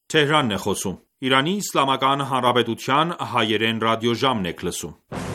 Թեհրանն է խոսում։ Իրանի Իսլամական Հանրապետության հայերեն ռադիոժամն եք լսում։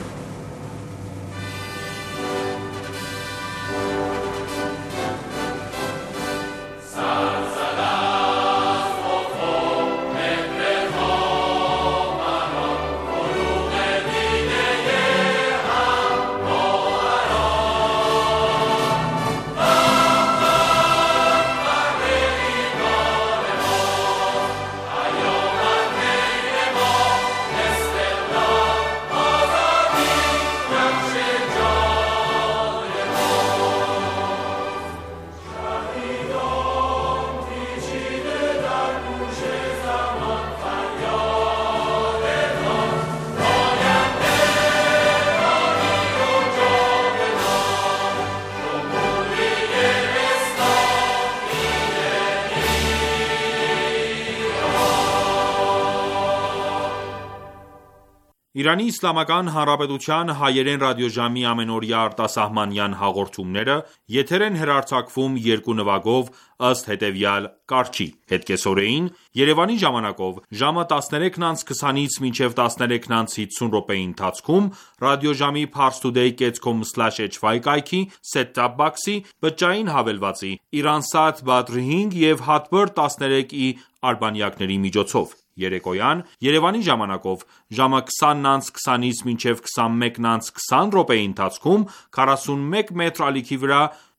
Իրանի Իսլամական Հանրապետության հայերեն ռադիոժամի ամենօրյա արտասահմանյան հաղորդումները եթեր են հեռարձակվում երկու նվագով ըստ հետևյալ կարգի. Հետկեսօրեին Երևանի ժամանակով ժամը 13:20-ից մինչև 13:50 րոպեի ընթացքում ռադիոժամի parstoday.com/hy կայքի set-top box-ի բջջային հավելվածի Iransat Badr 5 և Hotbird 13i արբանյակների միջոցով Երեկոյան Երևանի ժամանակով ժամը 20:20-ից մինչև 21:20 րոպեի ընթացքում 41 մետր ալիքի վրա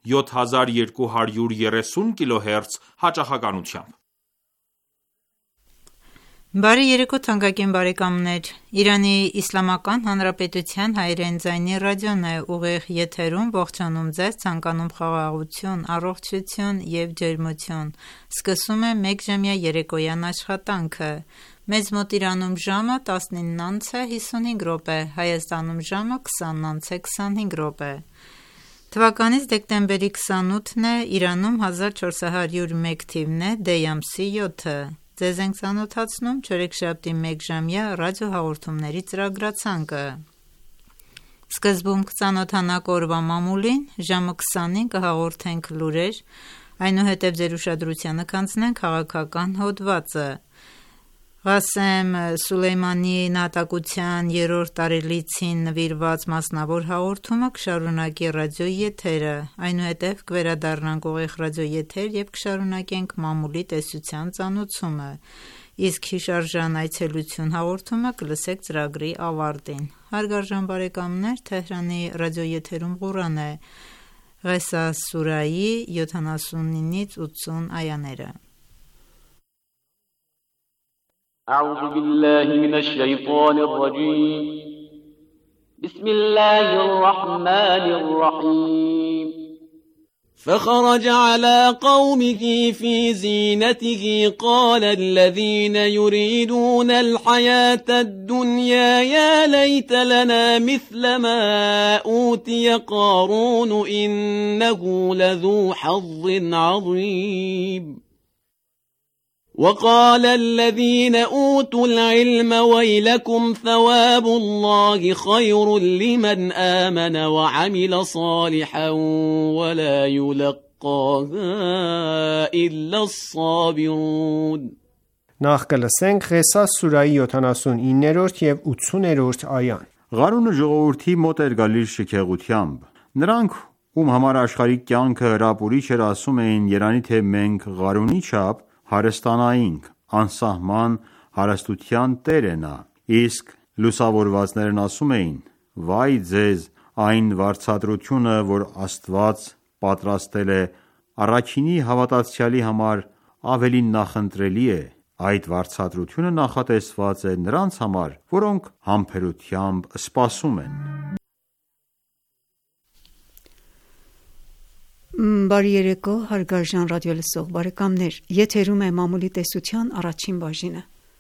7230 kHz հաճախականությամբ։ Բարի երեկո թանկագին բարեկամներ, Իրանի Իսլամական Հանրապետության հայերեն ձայնի ռադիոն է ուղիղ եթերում ողջունում ձեզ ցանկանում խաղաղություն, առողջություն և ջերմություն, սկսում է մեկ ժամյա երեկոյան աշխատանքը, մեզ մոտ Իրանում ժամը 19:55 րոպե, Հայաստանում ժամը 20:25 րոպե։ Թվականից դեկտեմբերի 28-ն է, Իրանում 1401 թիվն է, դեյ ամսի 7-ը։ Ձեզ ենք ծանոթացնում չորեքշաբթի մեկ ժամյա ռադիոհաղորդումների ծրագրացանկը։ Սկզբում կծանոթանաք օրվա մամուլին, ժամը 20-ին կհաղորդենք լուրեր, այնուհետև ձեր ուշադրությանը կանցնենք քաղաքական հոդվածը։ Ղասեմ Սուլեյմանի նահատակության 3-րդ տարելիցին նվիրված մասնավոր հաղորդումը կշարունակի ռադիոյի եթերը, այնուհետև կվերադառնանք ուղիղ ռադիոյի եթեր և կշարունակենք մամուլի տեսության ծանոթումը, իսկ հիշարժան այցելություն հաղորդումը կլսեք ծրագրի ավարտին։ Հարգարժան բարեկամներ, Թեհրանի ռադիոյի եթերում Ղուրան է, Ղեսաս սուրայի 79-ից 80 այաները։ أعوذ بالله من الشيطان الرجيم بسم الله الرحمن الرحيم فخرج على قومه في زينته قال الذين يريدون الحياة الدنيا يا ليت لنا مثل ما أوتي قارون إنه لذو حظ عظيم وقال الذين أوتوا العلم ويلكم ثواب الله خير لمن آمن وعمل صالحا ولا يلقاها إلا الصابرون Նախ կլսենք Ղեսաս սուրայի 79-րդ և 80-րդ այան։ Ղարունը ժողովրդի մոտ էր գալիս շքեղությամբ։ Նրանք, ում համար աշխարհիկ կյանքը հրապուրիչ էր, ասում էին, երանի թե մենք Ղարունի չափ հարստանայինք, անսահման հարստության տեր է նա։ Իսկ լուսավորվածներն ասում էին. Վայ ձեզ այն վարձատրությունը, որ Աստված պատրաստել է առաքինի հավատացյալի համար, ավելի նախընտրելի է։ Այդ վարձատրությունը նախատեսված է նրանց համար, որոնք համբերությամբ սպասում են։ Բարի երեկո, հարգարժան ռադիոլսող բարեկամներ, եթերում է մամուլի տեսության առաջին բաժինը։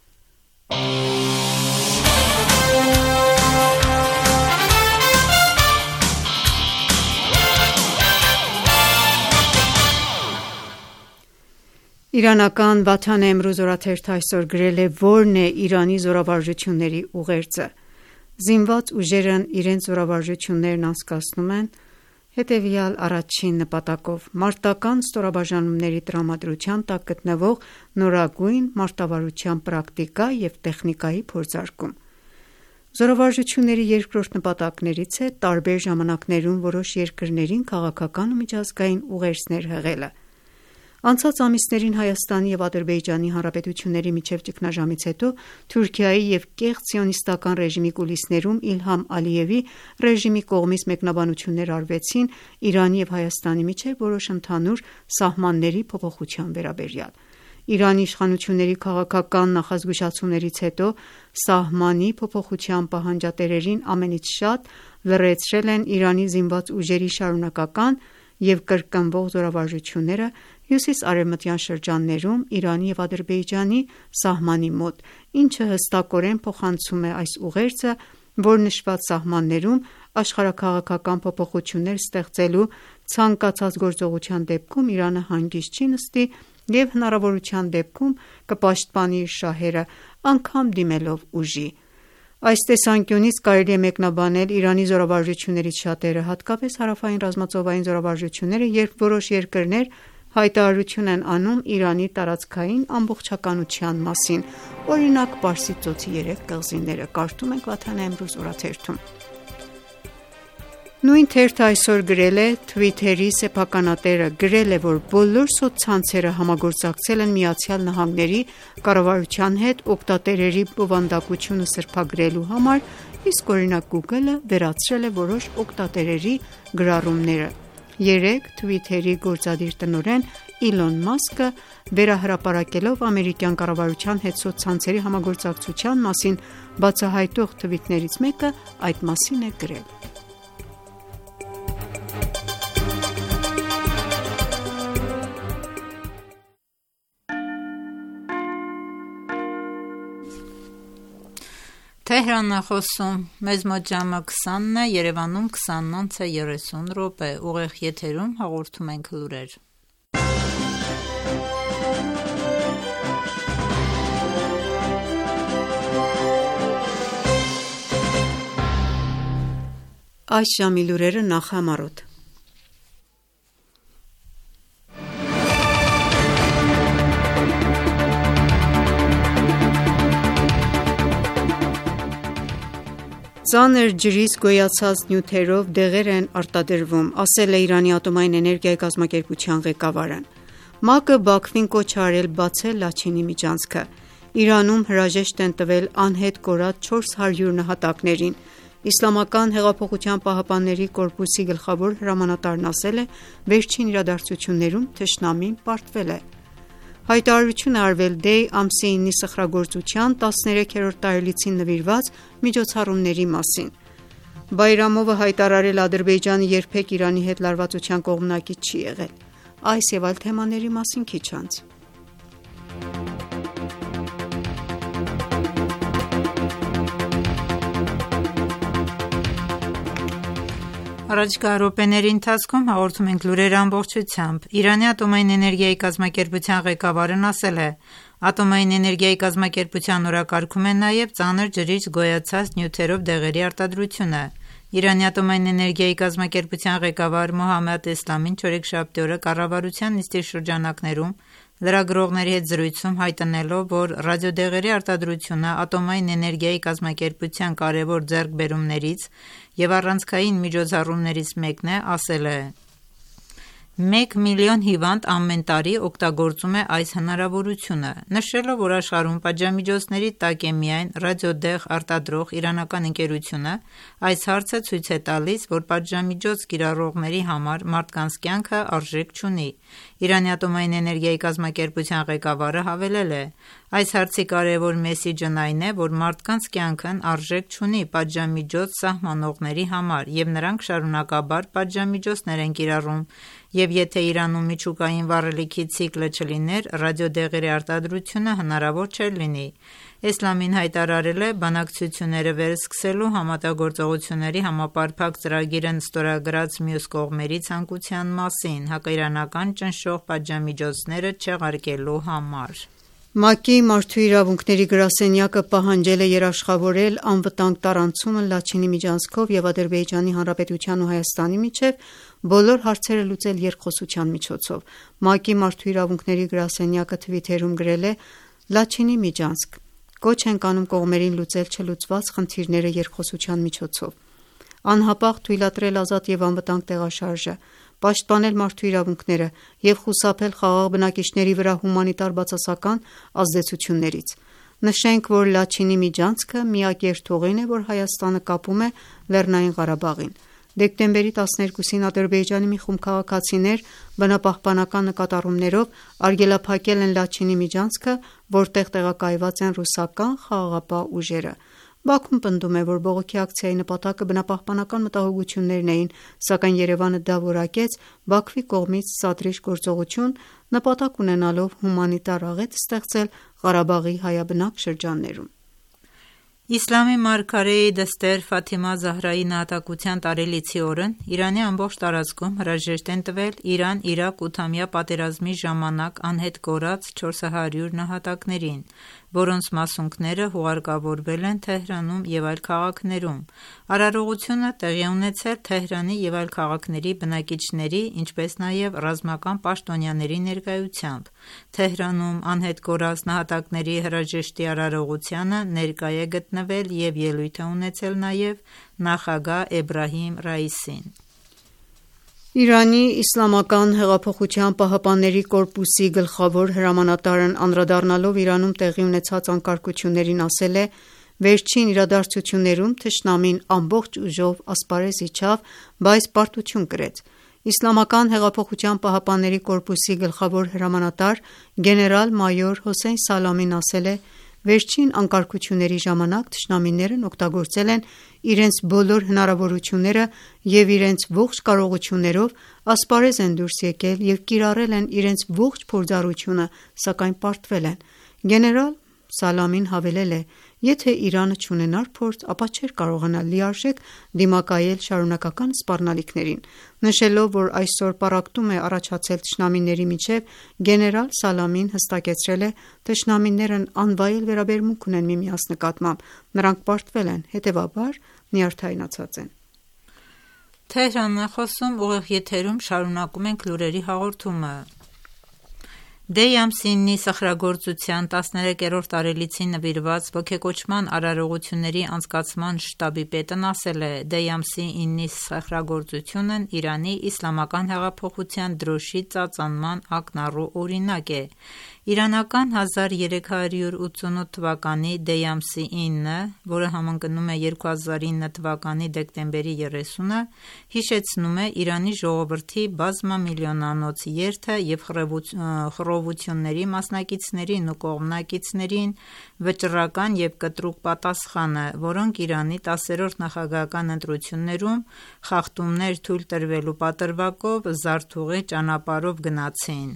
Իրանական Վաթան Էմրուզ օրաթերթը այսօր գրել է, որն է Իրանի զորավարժությունների ուղերձը։ Զինված ուժերն իրենց զորավարժություններն անցկացնում են հետևյալ առաջին նպատակով՝ մարտական ստորաբաժանումների տրամադրության տակ գտնվող նորագույն մարտավարության պրակտիկա և տեխնիկայի փորձարկում։ Զորավարժությունների երկրորդ նպատակներից է տարբեր ժամանակներում որոշ երկրներին քաղաքական ու միջազգային ուղերձներ հղելը։ Անցած ամիսներին Հայաստանի և Ադրբեջանի Հանրապետությունների միջև ճգնաժամից հետո Թուրքիայի և կեղծ սիոնիստական ռեժիմի կուլիսներում Իլհամ Ալիևի ռեժիմի կողմից մեկնաբանություններ արվեցին Իրանի և Հայաստանի միջև որոշ ընդհանուր սահմանների փոփոխության վերաբերյալ։ Իրանի իշխանությունների քաղաքական նախազգուշացումներից հետո սահմանի փոփոխության պահանջատերերին ամենից շատ լռեցրել են Իրանի զինված ուժերի շարունակական և կրկնվող զորավարժությունները հյուսիս-արևմտյան շրջաններում Իրանի և Ադրբեջանի սահմանի մոտ, ինչը հստակորեն փոխանցում է այս ուղերձը, որ նշված սահմաններում աշխարհաքաղաքական փոփոխություններ ստեղծելու ցանկացած գործողության դեպքում Իրանը հանգիստ չի նստի և հնարավորության դեպքում կպաշտպանի իր շահերը, անգամ դիմելով ուժի։ Այս տեսանկյունից կարելի է մեկնաբանել Իրանի զորավարժություններից շատերը, հատկապես հարավային ռազմածովային զորավարժությունները, երբ որոշ երկրներ հայտարարություն են անում Իրանի տարածքային ամբողջականության մասին, օրինակ Պարսից ծոցի 3 կղզիները, կարդում ենք Վաթան Էմրուզ օրաթերթում։ Նույն թերթը այսօր գրել է Twitter-ի սեփականատերը գրել է, որ բոլոր սոցցանցերը համագործակցել են ԱՄՆ-ի կառավարության հետ օգտատերերի բովանդակությունը սրբագրելու համար, իսկ օրինակ Google-ը վերացրել է որոշ օգտատերերի գրառումները։ 3 Twitter-ի գործադիր տնօրեն Իլոն Մասկը վերահրապարակելով ամերիկյան կառավարության հետ սոցցանցերի համագործակցության մասին բացահայտող թվիթներից մեկը այդ մասին է գրել։ Թեհրանն է խոսում, մեզ մոտ ժամը 20-ն է, Երևանում 20:30 ուղիղ եթերում հաղորդում ենք լուրեր։ Այս ժամի լուրերը նախամարոտ։ Ծանր ջրից գոյացած նյութերով դեղեր են արտադրվում, ասել է Իրանի ատոմային էներգիայի կազմակերպության ղեկավարը։ ՄԱԿ-ը Բաքվին կոչ է արել բացել Լաչինի միջանցքը։ Իրանում հրաժեշտ են տվել անհետ կորած 400 նահատակներին։ Իսլամական հեղափոխության պահապանների կորպուսի գլխավոր հրամանատարն ասել է, վերջին իրադարձություններում թշնամին պարտվել է։ Հայտարարություն է արվել Դեյ ամսի 9-ի սխրագործության 13-րդ տարելիցին նվիրված միջոցառումների մասին։ Բայրամովը հայտարարել Ադրբեջանը երբեք Իրանի հետ լարվածության կողմնակից չի եղել։ Այս և այլ թեմաների մասին քիչ անց։ Առաջիկա րոպեների ընթացքում հաղորդում ենք լուրերը ամբողջությամբ։ Իրանի ատոմային էներգիայի կազմակերպության ղեկավարն ասել է. Ատոմային էներգիայի կազմակերպության օրակարգում է նաև ծանր ջրից գոյացած նյութերով դեղերի արտադրությունը։ Իրանի ատոմային էներգիայի կազմակերպության ղեկավար Մոհամմադ Էսլամին չորեքշաբթի օրը կառավարության նիստի շրջանակներում լրագրողների հետ զրույցում հայտնելով, որ ռադիոդեղերի արտադրությունը ատոմային էներգիայի կազմակերպության կարևոր ձեռքբերումներից և առանցքային միջոցառումներից մեկն է, ասել է. 1 միլիոն հիվանդ ամեն տարի օգտագործում է այս հնարավորությունը, նշելով, որ աշխարհում պատժամիջոցների տակ է միայն ռադիոդեղ արտադրող իրանական ընկերությունը, այս հարցը ցույց է տալիս, որ պատժամիջոց կիրառողների համար մարդկանց կյանքը արժեք չունի։ Իրանի ատոմային էներգիայի կազմակերպության ղեկավարը հավելել է. Այս հարցի կարևոր մեսիջն այն է, որ մարդկանց կյանքն արժեք չունի պատժամիջոց սահմանողների համար, և նրանք շարունակաբար պատժամիջոցներ են կիրառում, և եթե Իրանում միջուկային վառելիքի ցիկլը չլիներ, ռադիոդեղերի արտադրությունը հնարավոր չէր լինի։ Էսլամին հայտարարել է բանակցությունները վերսկսելու համատագործողությունների համապարփակ ծրագիրն ստորագրած մյուս կողմերի ցանկության մասին՝ հակաիրանական ճնշող պատժամիջոցները չեղարկելու համար։ ՄԱԿ-ի Մարդու իրավունքների գրասենյակը պահանջել է երաշխավորել անվտանգ տարանցումը Լաչինի միջանցքով և Ադրբեջանի Հանրապետության ու Հայաստանի միջև բոլոր հարցերը լուծել երկխոսության միջոցով։ ՄԱԿ-ի Մարդու իրավունքների գրասենյակը թվիթերում գրել է. «Լաչինի միջանցք. Կոչ ենք անում կողմերին լուծել չլուծված խնդիրները երկխոսության միջոցով, անհապաղ թույլատրել ազատ և անվտանգ տեղաշարժը, պաշտպանել մարդու իրավունքները և խուսափել խաղաղ բնակիչների վրա հումանիտար բացասական ազդեցություններից։ Նշենք, որ Լաչինի միջանցքը միակ երթուղին է, որ Հայաստանը կապում է Լեռնային Ղարաբաղին։ Դեկտեմբերի 12-ին Ադրբեջանի մի խումբ քաղաքացիներ բնապահպանական նկատառումներով արգելափակել են Լաչինի միջանցքը, որտեղ տեղակայված են ռուսական խաղաղապահ ուժերը։ Բաքուն պնդում է, որ բողոքի ակցիայի նպատակը բնապահպանական մտահոգություններն էին, սակայն Երևանը դա որակեց Բաքվի կողմից սադրիչ գործողություն՝ նպատակ ունենալով հումանիտար աղետ ստեղծել Ղարաբաղի հայաբնակ շրջաններում»։ Իսլամի մարգարեի դստեր Ֆաթիմա Զահրայի նահատակության տարելիցի օրն Իրանի ամբողջ տարածքում հրաժեշտ են տվել Իրան-Իրաք 8-ամյա պատերազմի ժամանակ անհետ կորած 400 նահատակներին, որոնց մասունքները հուղարկավորվել են Թեհրանում և այլ քաղաքներում։ Արարողությունը տեղի է ունեցել Թեհրանի և այլ քաղաքների բնակիչների, ինչպես նաև ռազմական պաշտոնյաների ներկայությամբ։ Թեհրանում անհետ կորած նահատակների հրաժեշտի արարողությանը ներկա է գտնվել և ելույթ է ունեցել նաև նախագահ Էբրահիմ Ռայիսին։ Իրանի Իսլամական հեղափոխության պահապանների կորպուսի գլխավոր հրամանատարն անդրադառնալով Իրանում տեղի ունեցած անկարգություններին ասել է. «Վերջին իրադարձություններում թշնամին ամբողջ ուժով ասպարեզ իջավ, բայց պարտություն կրեց»։ Իսլամական հեղափոխության պահապանների կորպուսի գլխավոր հրամանատար գեներալ-մայոր Հոսեյն Սալամին ասել է. «Վերջին անկարգությունների ժամանակ թշնամիներն օգտագործել են իրենց բոլոր հնարավորությունները և իրենց ողջ կարողություններով ասպարեզ են դուրս եկել և կիրառել են իրենց ողջ փորձառությունը, սակայն պարտվել են»։ Գեներալ Սալամին հավելել է. «Եթե Իրանը չունենար փորձ, ապա չէր կարողանա լիարժեք դիմակայել շարունակական սպառնալիքներին»։ Նշելով, որ այսօր պառակտում է առաջացել թշնամիների միջև, գեներալ Սալամին հստակեցրել է. «Թշնամիներն անվայել վերաբերմունք ունեն միմյանց նկատմամբ, նրանք պարտվել են, հետևաբար նյարդայնացած են»։ Թեհրանն է խոսում, ուղիղ եթերում շարունակում ենք լուրերի հաղորդումը։ Դեյ ամսի 9-ի սխրագործության 13-րդ տարելիցին նվիրված ոգեկոչման արարողությունների անցկացման շտաբի պետն ասել է. «Դեյ ամսի 9-ի սխրագործությունն Իրանի իսլամական հեղափոխության դրոշի ծածանման ակնառու օրինակ է»։ Իրանական 1388 թվականի դեյ ամսի 9-ը, որը համընկնում է 2009 թվականի դեկտեմբերի 30-ը, հիշեցնում է Իրանի ժողովրդի բազմամիլիոնանոց երթը և խռովությունների մասնակիցներին ու կողմնակիցներին վճռական և կտրուկ պատասխանը, որոնք Իրանի 10-րդ նախագահական ընտրություններում խախտումներ թույլ տրվելու պատրվակով զարթուղի ճանապարհով գնացին։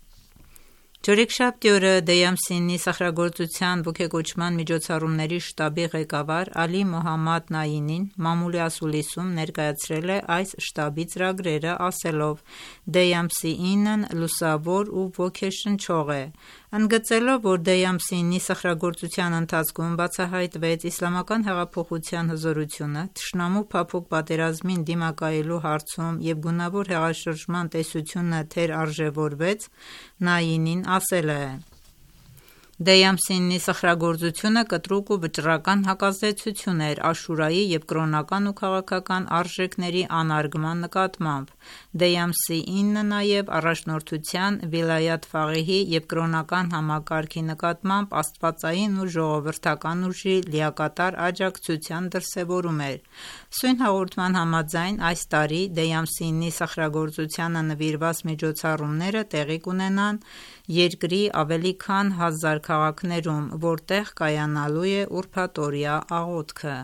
Չորեքշաբթի օրը դեյ ամսի 9-ի սխրագործության ոգեկոչման միջոցառումների շտաբի ղեկավար Ալի Մոհամմադ Նայինին մամուլի ասուլիսում ներկայացրել է այս շտաբի ծրագրերը, ասելով. «Դեյ ամսի 9-ն լուսավոր ու ոգեշնչող է»։ Ընդգծելով, որ դեյ ամսի 9-ի սխրագործության ընթացքում բացահայտվեց իսլամական հեղափոխության հզորությունը, թշնամու փափուկ պատերազմին դիմակայելու հարցում և գունավոր հեղաշրջման տեսությունը թերարժևորվեց, Նայինին ասել է. «Դեյ ամսի 9-ի սխրագործությունը կտրուկ ու վճռական հակազդեցություն էր Աշուրայի և կրոնական ու քաղաքական արժեքների անարգման նկատմամբ։ Դեյ ամսի 9-ը նաև առաջնորդության, վիլայաթ ֆաղիհի և կրոնական համակարգի նկատմամբ աստվածային ու ժողովրդական ուժի լիակատար աջակցության դրսևորում էր»։ Սույն հաղորդման համաձայն, այս տարի դեյ ամսի 9-ի սխրագործությանը նվիրված միջոցառումները տեղի կունենան երկրի ավելի քան 1000 քաղաքներում, որտեղ կայանալու է ուրբաթօրյա աղոթքը։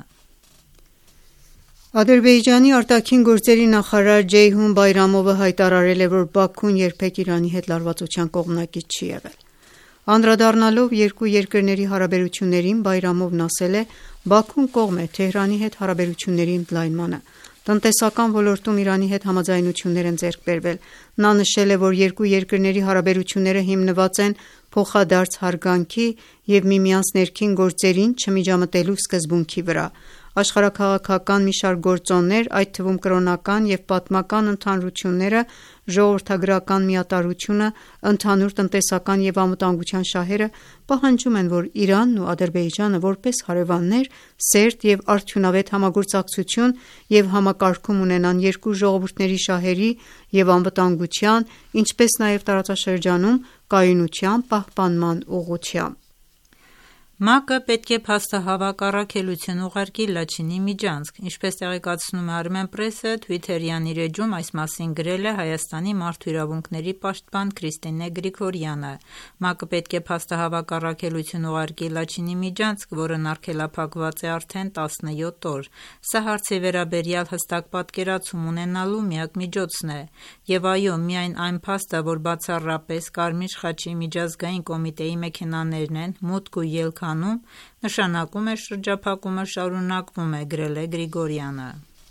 Ադրբեջանի արտաքին գործերի նախարար Ջեյհուն Բայրամովը հայտարարել է, որ Բաքուն երբեք Իրանի հետ լարվածության կողմնակից չի եղել։ Անդրադառնալով երկու երկրների հարաբերություններին, Բայրամովն ասել է. «Բաքուն կողմ է Թեհրանի հետ հարաբերությունների ընդլայնմանը։ Տնտեսական ոլորտում Իրանի հետ համաձայնություններ են ձեռք բերվել»։ Նա նշել է, որ երկու երկրների հարաբերությունները հիմնված են փոխադարձ հարգանքի և միմյանց ներքին գործերին չմիջամտելու սկզբունքի վրա։ Աշխարհաքաղաքական մի շարք գործոններ, այդ թվում կրոնական և պատմական ընդհանրությունները, ժողովրդագրական միատարրությունը, ընդհանուր տնտեսական և անվտանգության շահերը պահանջում են, որ Իրանն ու Ադրբեջանը որպես հարևաններ սերտ և արդյունավետ համագործակցություն և համակարգում ունենան երկու ժողովուրդների շահերի և անվտանգության, ինչպես նաև տարածաշրջանում կայունության պահպանման ուղղությամբ։ ՄԱԿ-ը պետք է փաստահավաք առաքելություն ուղարկի Լաչինի միջանցք։ Ինչպես տեղեկացնում է Armenpress-ը, Twitter-յան իր էջում այս մասին գրել է Հայաստանի մարդու իրավունքների պաշտպան Քրիստինե Գրիգորյանը։ ՄԱԿ-ը պետք է փաստահավաք առաքելություն ուղարկի Լաչինի միջանցք, որն արգելափակված է արդեն 17 օր։ Սա հարցի վերաբերյալ հստակ պատկերացում ունենալու միակ միջոցն է։ Եվ այո, միայն այն փաստը, որ բացառապես Կարմիր խաչի միջազգային կոմիտեի մեքենաներն են մուտք ու ելք անում, նշանակում է շրջափակումը շարունակվում է, գրել է Գրիգորյանը։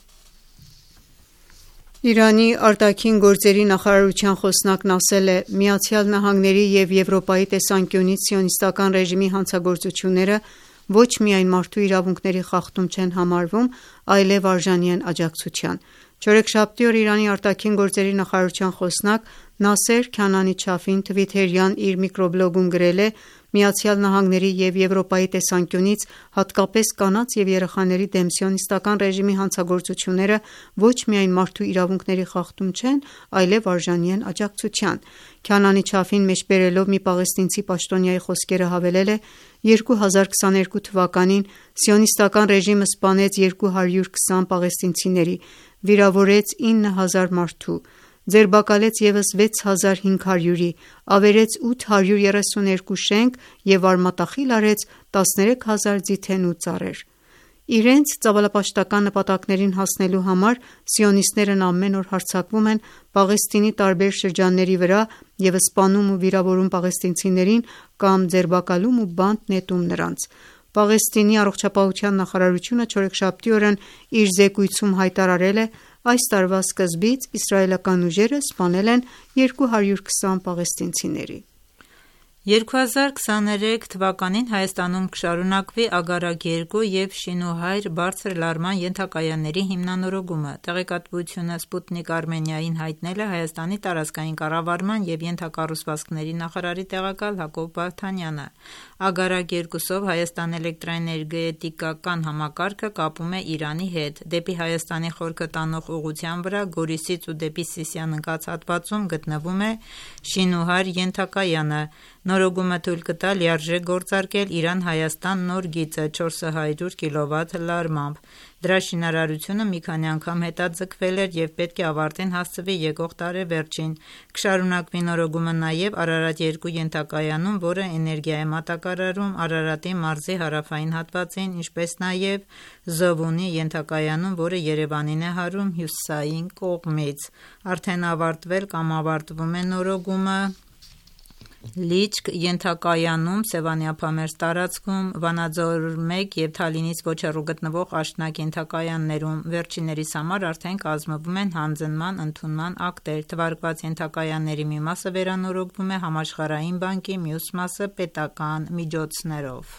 Իրանի արտաքին գործերի նախարարության խոսնակն ասել է. «ԱՄՆ-ի և Եվրոպայի տեսանկյունից սիոնիստական ռեժիմի հանցագործությունները ոչ միայն մարդու իրավունքների խախտում չեն համարվում, այլև արժանի են աջակցության»։ Չորեքշաբթի օր Իրանի արտաքին գործերի նախարարության խոսնակ Նասեր Քանանի Չաֆին Twitter-յան իր միկրոբլոգում գրել է. «ԱՄՆ-ի և Եվրոպայի տեսանկյունից, հատկապես կանանց և երեխաների դեմ սիոնիստական ռեժիմի հանցագործությունները ոչ միայն մարդու իրավունքների խախտում չեն, այլև արժանի են աջակցության»։ Քանանի Չաֆին մեջբերելով մի պաղեստինցի պաշտոնյայի խոսքերը հավելել է. «2022 թվականին սիոնիստական ռեժիմը սպանեց 220 պաղեստինցիների, վիրավորեց 9000 մարդու, ձերբակալեց ևս 6500-ի, ավերեց 832 շենք և արմատախիլ արեց 13000 ձիթեն ու ծառեր»։ Իրենց ծավալապաշտական նպատակներին հասնելու համար սիոնիստներն ամեն օր հարձակվում են Պաղեստինի տարբեր շրջանների վրա և սպանում ու վիրավորում պաղեստինցիներին կամ ձերբակալում ու բանտ նետում նրանց։ Պաղեստինի առողջապահության նախարարությունը չորեքշաբթի օրն իր զեկույցում հայտարարել է. «Այս տարվա սկզբից իսրայելական ուժերը սպանել են 220 պաղեստինցիների»։ 2023 թվականին Հայաստանում կշարունակվի Ագարակ 2 և Շինուհայր բարձր լարման ենթակայանների հիմնանորոգումը։ Տեղեկատվությունը Sputnik Armenia-ին հայտնել է Հայաստանի տարածքային կառավարման և ենթակառուցվածքների նախարարի տեղակալ Հակոբ Վարդանյանը։ Ագարակ 2-ով Հայաստան էլեկտրաէներգետիկական համակարգը կապում է Իրանի հետ։ Դեպի Հայաստանի խորքը տանող ուղղության վրա Գորիսից ու դեպի Սիսիան ընկած հատվածում գտնվում է Շինուհայր ենթակայանը։ Նորոգումը թույլ կտա լիարժեք գործարկել Իրան-Հայաստան նոր գիծը 400 կՎտ լարմամբ։ Դրա շինարարությունը մի քանի անգամ հետաձգվել էր և պետք է ավարտին հասցվի եկող տարեվերջին։ Կշարունակվի նորոգումը նաև Արարատ 2 ենթակայանում, որը էներգիա է մատակարարում Արարատի մարզի հարավային հատվածին, ինչպես նաև Զովունի ենթակայանում, որը Երևանին է հարում հյուսիսային կողմից։ Արդեն ավարտվել կամ ավարտվում է նորոգումը Լիչք ենթակայանում, Սևանիափամերձ տարածքում, Վանաձոր 1 և Թալինից ոչ հեռու գտնվող Աշնակ ենթակայաններում։ Վերջիններիս համար արդեն կազմվում են հանձնման ընդունման ակտեր։ Թվարկված ենթակայանների մի մասը վերանորոգվում է Համաշխարհային բանկի, մյուս մասը պետական միջոցներով։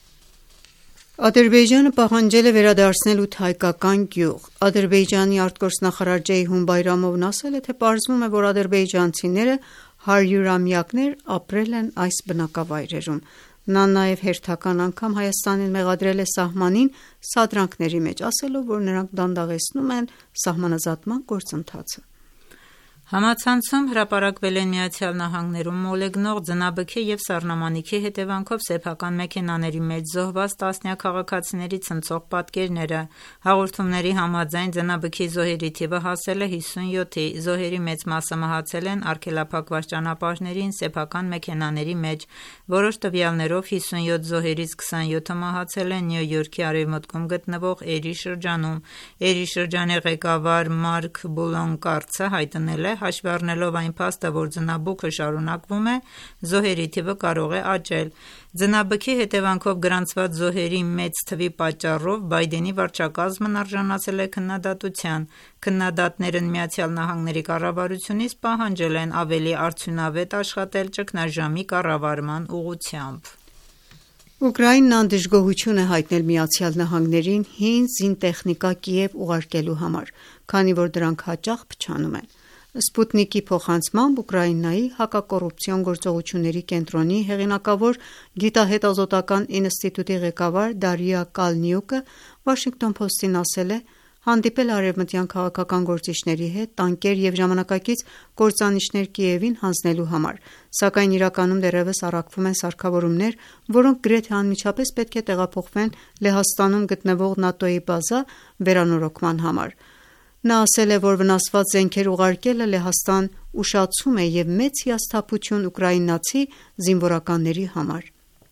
Ադրբեջանը պահանջել է վերադարձնել 8 հայկական գյուղ։ Ադրբեջանի արտգործնախարար Ջեյհուն Բայրամովն ասել է, թե պարզվում է, որ ադրբեջանցիները 100-ամյակներ ապրել են այս բնակավայրերում։ Նա նաև հերթական անգամ Հայաստանին մեղադրել է սահմանին սադրանքների մեջ, ասելով, որ նրանք դանդաղեցնում են սահմանազատման գործընթացը։ Համացանցում հրապարակվել են ԱՄՆ-ում մոլեգնող ձնաբքի և սառնամանիքի հետևանքով սեփական մեքենաների մեջ զոհված տասնյակ քաղաքացիների ցնցող պատկերները։ Հաղորդումների համաձայն ձնաբքի զոհերի թիվը հասել է 57-ի։ Զոհերի մեծ մասը մահացել են արգելափակված ճանապարհներին սեփական մեքենաների մեջ։ Որոշ տվյալներով 57 զոհերից 27-ը մահացել են Նյու Յորքի արևմուտքում գտնվող Էրի շրջանում։ Էրի շրջանի ղեկավար Մարկ Բուլոնկարցը հայտնել է հաշվի առնելով այն փաստը, որ ձնաբուքը շարունակվում է, զոհերի թիվը կարող է աճել։ Ձնաբքի հետևանքով գրանցված զոհերի մեծ թվի պատճառով Բայդենի վարչակազմն արժանացել է քննադատության։ Քննադատներն ԱՄՆ կառավարությունից պահանջել են ավելի արդյունավետ աշխատել ճգնաժամի կառավարման ուղղությամբ։ Ուկրաինան դժգոհություն է հայտնել ԱՄՆ-ին հին զինտեխնիկա Կիև ուղարկելու համար, քանի որ դրանք հաճախ փչանում են։ Սպուտնիկի փոխանցմամբ Ուկրաինայի հակակոռուպցիոն գործողությունների կենտրոնի հեղինակավոր գիտահետազոտական ինստիտուտի ղեկավար Դարիա Կալնիուկը Washington Post-ին ասել է. հանդիպել արևմտյան քաղաքական գործիչների հետ տանկեր և ժամանակակից կործանիչներ Կիևին հանձնելու համար, սակայն իրականում դեռևս առաքվում են սարքավորումներ, որոնք գրեթե անմիջապես պետք է տեղափոխվեն Լեհաստանում գտնվող ՆԱՏՕ-ի բազա վերանորոգման համար։ Նա ասել է, որ վնասված զենքեր ուղարկելը Լեհաստան ուշացում է և մեծ հիասթափություն ուկրաինացի զինվորականների համար։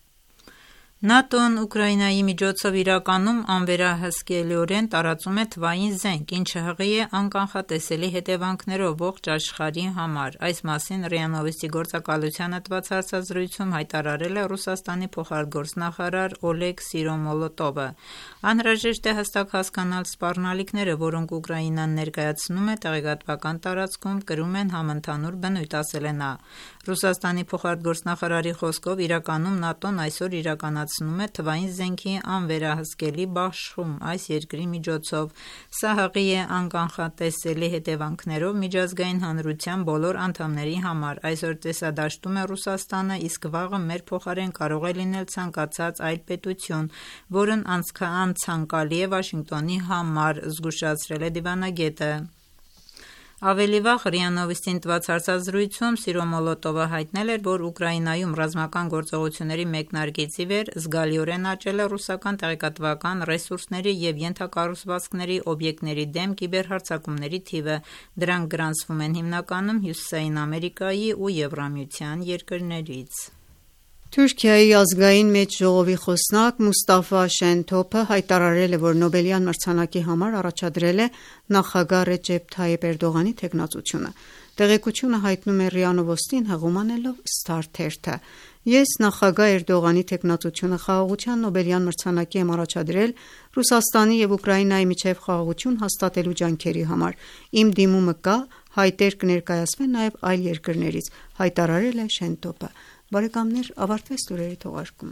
ՆԱՏՕ-ն Ուկրաինայի միջոցով իրականում անվերահսկելիորեն տարածում է թվային զենք, ինչը հղի է անկանխատեսելի հետևանքներով ողջ աշխարհի համար։ Այս մասին ՌԻԱ Նովոստի գործակալությանը տված հարցազրույցում հայտարարել է Ռուսաստանի փոխարտգործնախարար Օլեգ Սիրոմոլոտովը։ Անհրաժեշտ է հստակ հասկանալ սպառնալիքները, որոնք Ուկրաինան ներկայացնում է տեղեկատվական տարածքում, կրում են համընդհանուր բնույթ, ասել է նա։ Ռուսաստանի փոխարտգործնախարարի խոսքով իրականում ՆԱՏՕ-ն այսօր իրականացնում է թվային զենքի անվերահսկելի բաշխում այս երկրի միջոցով։ Սա հղի է անկանխատեսելի հետևանքներով միջազգային հանրության բոլոր անդամների համար։ Այսօր տեսադաշտում է Ռուսաստանը, իսկ վաղը մեր փոխարեն կարող է լինել ցանկացած այլ պետություն, որն անցանկալի է Վաշինգտոնի համար, զգուշացրել է դիվանագետը։ Ավելի վաղ ՌԻԱ Նովոստին տված հարցազրույցում Սիրոմոլոտովը հայտնել էր, որ Ուկրաինայում ռազմական գործողությունների մեկնարկից ի վեր զգալիորեն աճել է ռուսական տեղեկատվական ռեսուրսների և ենթակառուցվածքների օբյեկտների դեմ կիբերհարձակումների թիվը։ Դրանք գրանցվում են հիմնականում Հյուսիսային Ամերիկայի ու Եվրամիության երկրներից։ Թուրքիայի ազգային մեծ ժողովի խոսնակ Մուստաֆա Շենթոփը հայտարարել է, որ Նոբելյան մրցանակի համար առաջադրել է նախագահ Ռեջեփ Թայիփ Էրդողանի թեկնածությունը։ Տեղեկությունը հայտնում է ՌԻԱ Նովոստին հղում անելով Star թերթը։ Ես նախագահ Էրդողանի թեկնածությունը խաղաղության Նոբելյան մրցանակի եմ առաջադրել Ռուսաստանի և Ուկրաինայի միջև խաղաղություն հաստատելու ջանքերի համար։ Իմ դիմումը կա, հայտեր կներկայացվեն նաև այլ երկրներից, հայտարարել է Շենթոփը։ Բարեկամներ, ավարտվեց լուրերի թողարկումը։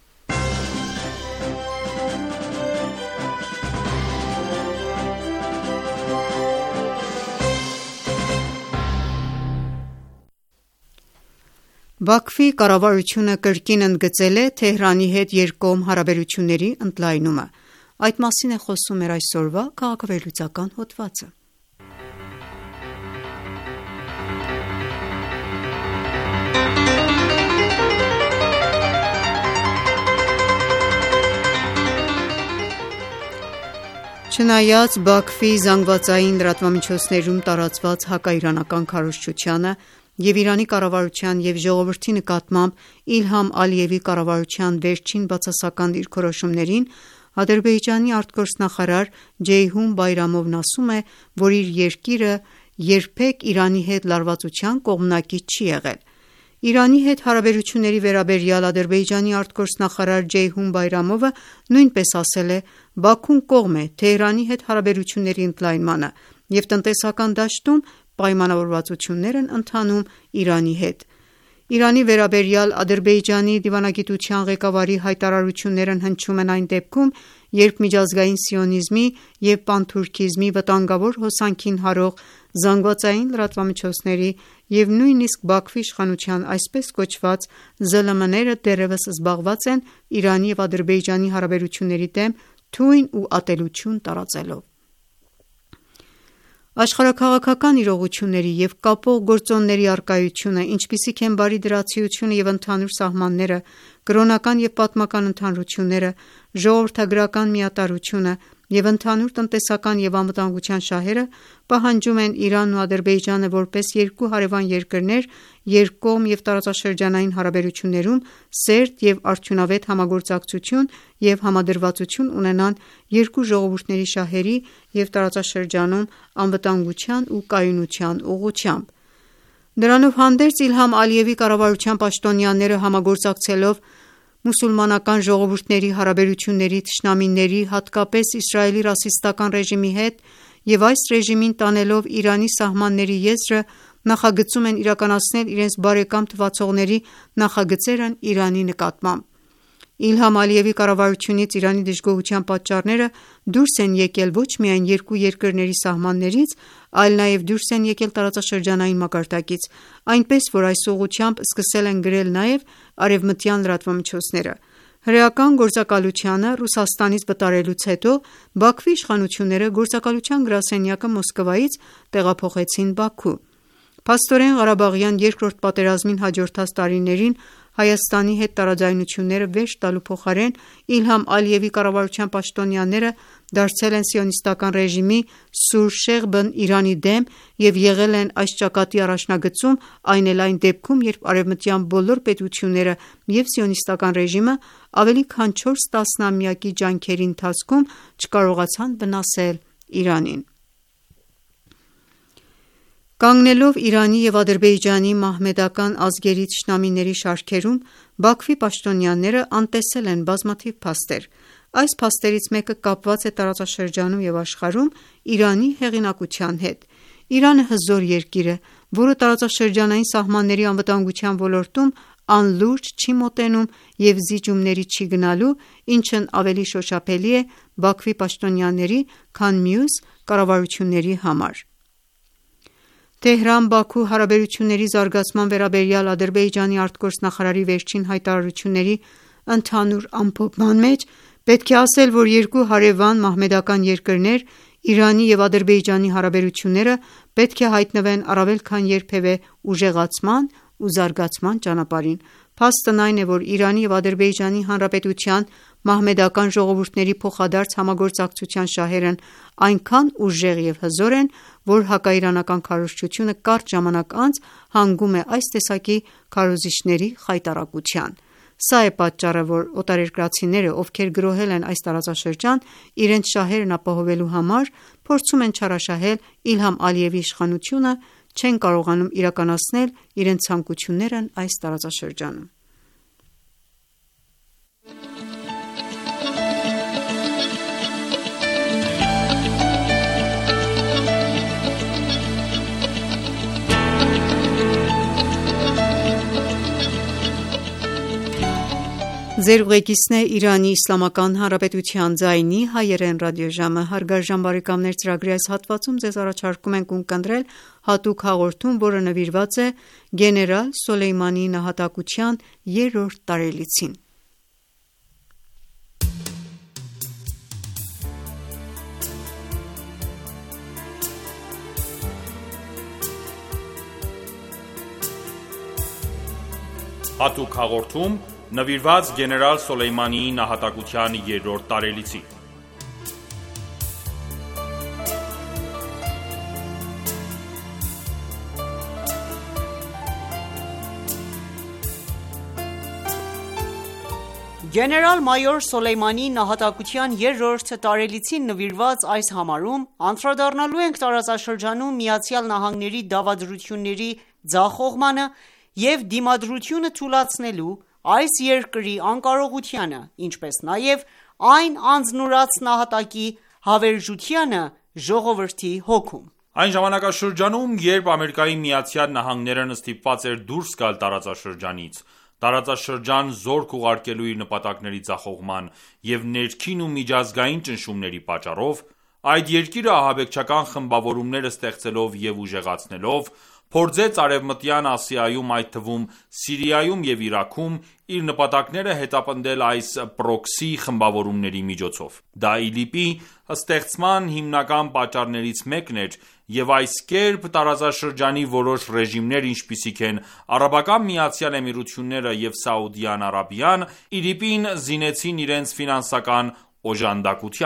Բաքվի կառավարությունը կրկին ընդգծել է Թեհրանի հետ երկկողմ հարաբերությունների ընդլայնումը։ Այդ մասին է խոսում մեր այսօրվա քաղաքավերլուծական հոդվածը։ Չնայած Բաքվի զանգվածային լրատվամիջոցներում տարածված հակաիրանական քարոզչությանը և Իրանի կառավարության և ժողովրդի նկատմամբ Իլհամ Ալիևի կառավարության վերջին բացասական դիրքորոշումներին, Ադրբեջանի արտգործնախարար Ջեյհուն Բայրամովն ասում է, որ իր երկիրը երբեք Իրանի հետ լարվածության կողմնակից չի եղել։ Իրանի հետ հարաբերությունների վերաբերյալ Ադրբեջանի արտգործնախարար Ջեյհուն Բայրամովը նույնպես ասել է. «Բաքուն կողմ է Թեհրանի հետ հարաբերությունների ընդլայնմանը և տնտեսական դաշտում պայմանավորվածություններ են ընթանում Իրանի հետ»։ Իրանի վերաբերյալ Ադրբեջանի դիվանագիտության ղեկավարի հայտարարություններն հնչում են այն դեպքում, երբ միջազգային սիոնիզմի և պանթուրքիզմի վտանգավոր հոսանքին հարող զանգվածային լրատվամիջոցների և նույնիսկ Բաքվի իշխանության այսպես կոչված ԶԼՄ-ները դեռևս զբաղված են Իրանի և Ադրբեջանի հարաբերությունների դեմ թույն ու ատելություն տարածելով։ Աշխարհաքաղաքական իրողությունների և կապող գործոնների առկայությունը, ինչպիսիք են բարիդրացիությունը և ընդհանուր սահմանները, կրոնական և պատմական ընդհանրությունները, ժողովրդագրական միատարրությունը, և ընդհանուր տնտեսական և անվտանգության շահերը պահանջում են Իրանն ու Ադրբեջանը որպես երկու հարևան երկրներ երկկողմ և տարածաշրջանային հարաբերություններում սերտ և արդյունավետ համագործակցություն և համադրվածություն ունենան երկու ժողովուրդների շահերի և տարածաշրջանում անվտանգության ու կայունության ուղղությամբ: Դրանով հանդերձ, Իլհամ Ալիևի կառավարության պաշտոնյաները համագործակցելով մուսուլմանական ժողովուրդների հարաբերությունների թշնամիների, հատկապես Իսրայելի ռասիստական ռեժիմի հետ և այս ռեժիմին տանելով Իրանի սահմանների եզրը, նախագծում են իրականացնել իրենց բարեկամ թվացողների նախագծերն Իրանի նկատմամբ: Իլհամ Ալիևի կառավարությունից Իրանի դժգոհության պատճառները դուրս են եկել ոչ միայն երկու երկրների սահմաններից, այլ նաև դուրս են եկել տարածաշրջանային մակարդակից, այնպես որ այս ուղղությամբ սկսել են գրել նաև արևմտյան լրատվամիջոցները: Հրեական գործակալությանը Ռուսաստանից վտարելուց հետո Բաքվի իշխանությունները գործակալության գրասենյակը Մոսկվայից տեղափոխեցին Բաքու: Փաստորեն Ղարաբաղյան երկրորդ պատերազմին հաջորդած տարիներին Հայաստանի հետ տարաձայնությունները վերջ տալու փոխարեն Իլհամ Ալիևի կառավարության պաշտոնյաները դարձել են սիոնիստական ռեժիմի «Սուր Շեղբն» Իրանի դեմ և եղել են այս ճակատի առաջնագծում, այն էլ այն դեպքում, երբ արևմտյան բոլոր պետությունները և սիոնիստական ռեժիմը ավելի քան 4 տասնամյակի ջանքերի ընթացքում չկարողացան վնասել Իրանին: Կանգնելով Իրանի և Ադրբեջանի մահմեդական ազգերի թշնամիների շարքերում, Բաքվի պաշտոնյաները անտեսել են բազմաթիվ փաստեր: Այս փաստերից մեկը կապված է տարածաշրջանում և աշխարհում Իրանի հեղինակության հետ: Իրանը հզոր երկիր է, որը տարածաշրջանային սահմանների անվտանգության ոլորտում անլուրջ չի մոտենում և զիջումների չի գնալու, ինչն ավելի շոշափելի է Բաքվի պաշտոնյաների, քան մյուս կառավարությունների համար: Թեհրան-Բաքու հարաբերությունների զարգացման վերաբերյալ Ադրբեջանի ԱԳ վերջին հայտարարությունների ընդհանուր ամփոփման մեջ պետք է ասել, որ երկու հարևան մահմեդական երկրներ Իրանի և Ադրբեջանի հարաբերությունները պետք է հայտնվեն առավել քան երբևէ ուժեղացման ու զարգացման ճանապարհին: Փաստն այն է, որ Իրանի և Ադրբեջանի Հանրապետության մահմեդական ժողովուրդների փոխադարձ համագործակցության շահերն այնքան ուժեղ և հզոր են, որ հակաիրանական քարոզչությունը կարճ ժամանակ անց հանգում է այս տեսակի քարոզիչների խայտառակության: Սա է պատճառը, որ օտարերկրացիները, ովքեր գրոհել են այս տարածաշրջան, իրենց շահերն ապահովելու համար փորձում են չարաշահել Իլհամ Ալիևի իշխանությունը, չեն կարողանում իրականացնել իրենց ցանկություններն այս տարածաշրջանում: Ծրագրի այս հատվածում ձեզ առաջարկում ենք ունկնդրել հատուկ հաղորդում, որը նվիրված է գեներալ Սոլեյմանիի նահատակության 3-րդ տարելիցին: Հատուկ հաղորդում նվիրված գեներալ Սոլեյմանիի նահատակության 3-րդ տարելիցին: Գեներալ-մայոր Սոլեյմանիի նահատակության 3-րդ տարելիցին նվիրված այս համարում անդրադառնալու ենք տարածաշրջանում ԱՄՆ-ի դավադրությունների ձախողմանը և դիմադրությունը թուլացնելու այս երկրի անկարողությանը, ինչպես նաև այն անձնուրաց նահատակի հավերժությանը ժողովրդի հոգում: Այն ժամանակաշրջանում, երբ ԱՄՆ-ն ստիպված էր դուրս գալ տարածաշրջանից, տարածաշրջան զորք ուղարկելու իր նպատակների ձախողման և ներքին ու միջազգային ճնշումների պատճառով, այդ երկիրը ահաբեկչական խմբավորումներ ստեղծելով և ուժեղացնելով, փորձեց Արևմտյան Ասիայում, այդ թվում Սիրիայում և Իրաքում, իր նպատակները հետապնդել այս պրոքսի խմբավորումների միջոցով: Դա ԻԼԻՊ-ի ստեղծման հիմնական պատճառներից մեկն էր և այս կերպ տարածաշրջանի որոշ ռեժիմներ, ինչպիսիք են ԱՄԷ-ը և Սաուդյան Արաբիան, ԻԼԻՊ-ին զինեցին իրենց ֆինանսական օժանդակությամբ: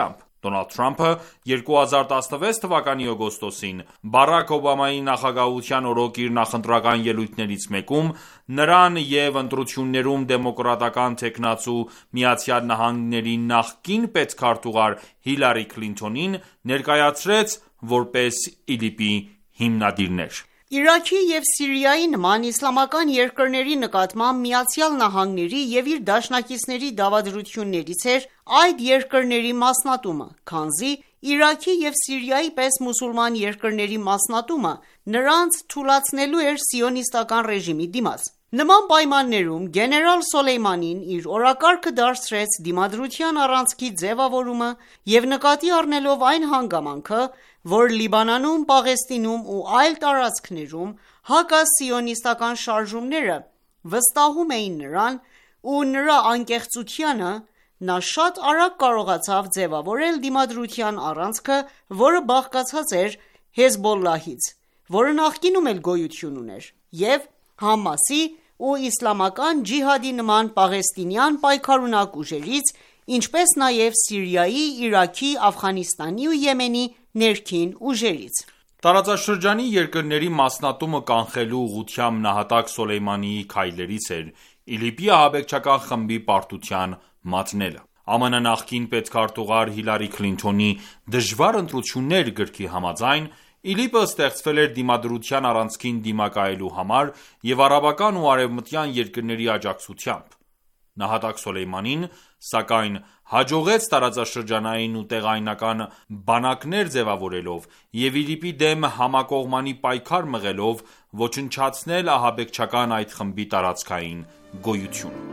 Դոնալդ Թրամփը 2016 թվականի օգոստոսին Բարաք Օբամայի նախագահության օրոք իր նախընտրական ելույթներից մեկում նրան և ընտրություններում դեմոկրատական թեկնածու ԱՄՆ-ի նախկին պետքարտուղար Հիլարի Քլինթոնին ներկայացրեց որպես ԻԼԻՊ-ի հիմնադիրներ: Իրաքի և Սիրիայի նման իսլամական երկրների նկատմամբ ԱՄՆ-ի և իր դաշնակիցների դավադրություններից էր այդ երկրների մասնատումը, քանզի Իրաքի և Սիրիայի պես մուսուլման երկրների մասնատումը նրանց թուլացնելու էր սիոնիստական ռեժիմի դիմաց: Նման պայմաններում գեներալ Սոլեյմանին իր օրակարգը դարձրեց դիմադրության առանցքի ձևավորումը և նկատի առնելով այն հանգամանքը, որ Լիբանանում, Պաղեստինում ու այլ տարածքներում հակասիոնիստական շարժումները վստահում էին նրան ու նրա անկեղծությանը, նա շատ արագ կարողացավ ձևավորել դիմադրության առանցքը, որը բաղկացած էր Հեզբոլլահից, որը նախկինում էլ գոյություն ուներ, և ՀԱՄԱՍ-ի ու Իսլամական ջիհադի նման պաղեստինյան պայքարունակ ուժերից, ինչպես նաև Սիրիայի, Իրաքի, Աֆղանստանի ու Եմենի ներքին ուժերից: Տարածաշրջանի երկրների մասնատումը կանխելու ուղղությամբ նահատակ Սոլեյմանիի քայլերից էր ԻԼԻՊ-ի ահաբեկչական խմբի պարտության մատնելը: ԱՄՆ նախկին պետքարտուղար Հիլարի Քլինթոնի «Դժվար ընտրություններ» գրքի համաձայն, ԻԼԻՊ-ը ստեղծվել էր դիմադրության առանցքին դիմակայելու համար և արաբական ու արևմտյան երկրների աջակցությամբ: Նահատակ Սոլեյմանին, սակայն, հաջողեց տարածաշրջանային ու տեղայնական բանակներ ձևավորելով և ԻԼԻՊ-ի դեմ համակողմանի պայքար մղելով ոչնչացնել ահաբեկչական այդ խմբի տարածքային գոյությունը: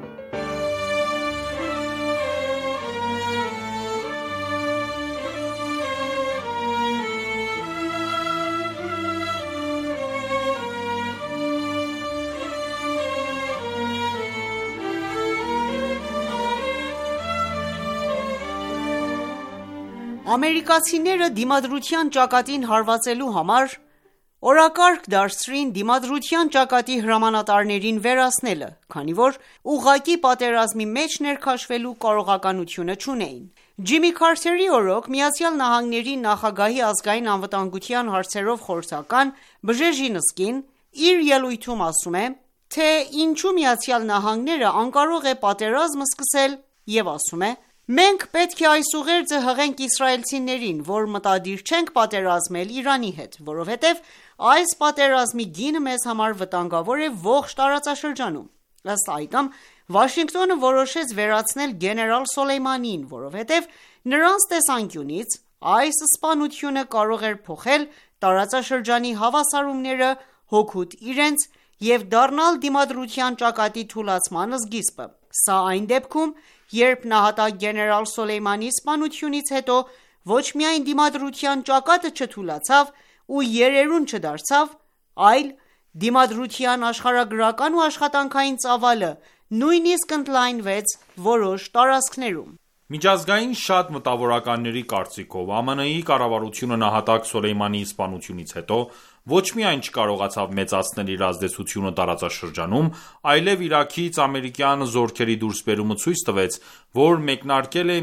Ամերիկացիները դիմադրության ճակատին հարվածելու համար օրակարգ դարձրին դիմադրության ճակատի հրամանատարներին վերացնելը, քանի որ ուղղակի պատերազմի մեջ ներքաշվելու կարողականությունը չունեին: Ջիմի Քարթերի օրոք ԱՄՆ նախագահի ազգային անվտանգության հարցերով խորհրդական Բժեժինսկին իր ելույթում ասում է, թե ինչու ԱՄՆ-ն անկարող է պատերազմ սկսել և ասում է. «Մենք պետք է այս ուղերձը հղենք իսրայելցիներին, որ մտադիր չենք պատերազմել Իրանի հետ, որովհետև այս պատերազմի գինը մեզ համար վտանգավոր է ողջ տարածաշրջանում»: Ըստ այդմ, Վաշինգտոնը որոշեց վերացնել գեներալ Սոլեյմանիին, որովհետև նրանց տեսանկյունից այս սպանությունը կարող էր փոխել տարածաշրջանի հավասարումները հօգուտ իրենց և դառնալ դիմադրության ճակատի թուլացման սկիզբը: Սա այն դեպքում, երբ նահատակ գեներալ Սոլեյմանիի սպանությունից հետո ոչ միայն դիմադրության ճակատը չթուլացավ ու երերուն չդարձավ, այլ դիմադրության աշխարհագրական ու աշխատանքային ծավալը նույնիսկ ընդլայնվեց որոշ տարածքներում: Միջազգային շատ մտավորականների կարծիքով, ԱՄՆ-ի կառավարությունը նահատակ Սոլեյմանիի սպանությունից հետո ոչ միայն չկարողացավ մեծացնել իր ազդեցությունը տարածաշրջանում, այլև Իրաքից ամերիկյան զորքերի դուրսբերումը ցույց տվեց, որ մեկնարկել է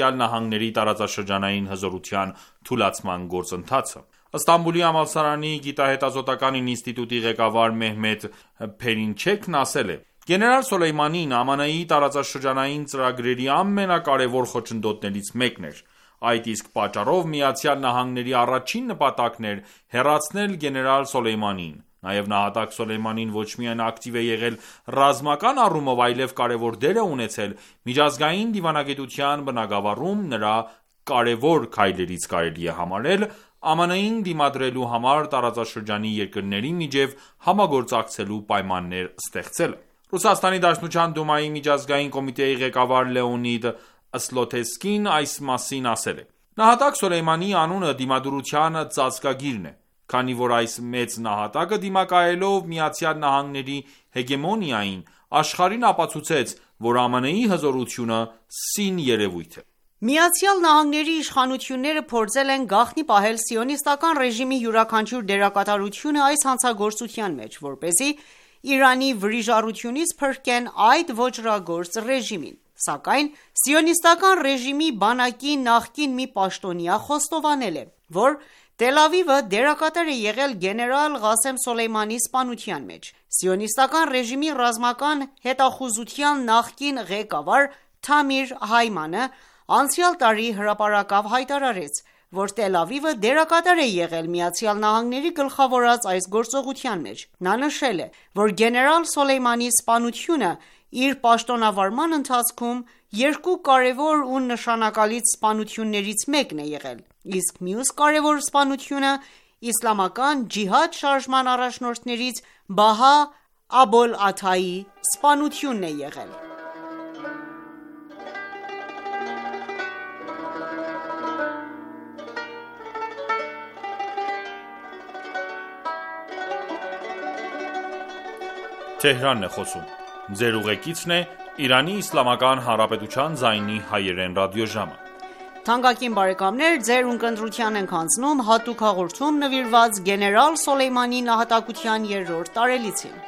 ԱՄՆ-ի տարածաշրջանային հզորության թուլացման գործընթացը: Ստամբուլի համալսարանի գիտահետազոտական ինստիտուտի ղեկավար Մեհմեդ Փերինչեքն ասել է. «Գեներալ Սոլեյմանին ԱՄՆ-ի տարածաշրջանային ծրագրերի ամենակարևոր խոչընդոտներից մեկն էր: Այդ իսկ պատճառով ԱՄՆ-ի առաջին նպատակն էր հեռացնել գեներալ Սոլեյմանիին: Նաև նահատակ Սոլեյմանին ոչ միայն ակտիվ է եղել ռազմական առումով, այլև կարևոր դեր է ունեցել միջազգային դիվանագիտության բնագավառում: Նրա կարևոր քայլերից կարելի է համարել ԱՄՆ-ին դիմադրելու համար տարածաշրջանի երկրների միջև համագործակցելու պայմաններ ստեղծելը»: ՌԴ Դումայի միջազգային կոմիտեի ղեկավար Լեոնիդ Սլոթեսկին այս մասին ասել է. «Նահատակ Սոլեյմանիի անունը դիմադրության ծածկագիրն է, քանի որ այս մեծ նահատակը դիմակայելով ԱՄՆ-ի հեգեմոնիային, աշխարհին ապացուցեց, որ ԱՄՆ-ի հզորությունը սին երևույթ է»: ԱՄՆ իշխանությունները փորձել են գաղտնի պահել սիոնիստական ռեժիմի յուրաքանչյուր դերակատարությունը այս հանցագործության մեջ, որպեսզի Իրանի վրիժառությունից փրկեն այդ ոճրագործ ռեժիմին: Սակայն սիոնիստական ռեժիմի բանակի նախկին մի պաշտոնյա խոստովանել է, որ Տել Ավիվը դերակատար է եղել գեներալ Ղասեմ Սոլեյմանի սպանության մեջ։ Սիոնիստական ռեժիմի ռազմական հետախուզության նախկին ղեկավար Թամիր Հայմանը անցյալ տարի հրապարակավ հայտարարեց, որ Տել Ավիվը դերակատար է եղել ԱՄՆ-ի գլխավորած այս գործողության մեջ։ Նա նշել է, որ գեներալ Սոլեյմանի սպանությունը իր պաշտոնավարման ընթացքում երկու կարևոր ու նշանակալից սպանություններից մեկն է եղել, իսկ մյուս կարևոր սպանությունը իսլամական ջիհադ շարժման առաջնորդներից Բահա Աբոլ-Աթայի սպանությունն է եղել։ Գեներալ Սոլեյմանի նահատակության 3-րդ տարելիցին։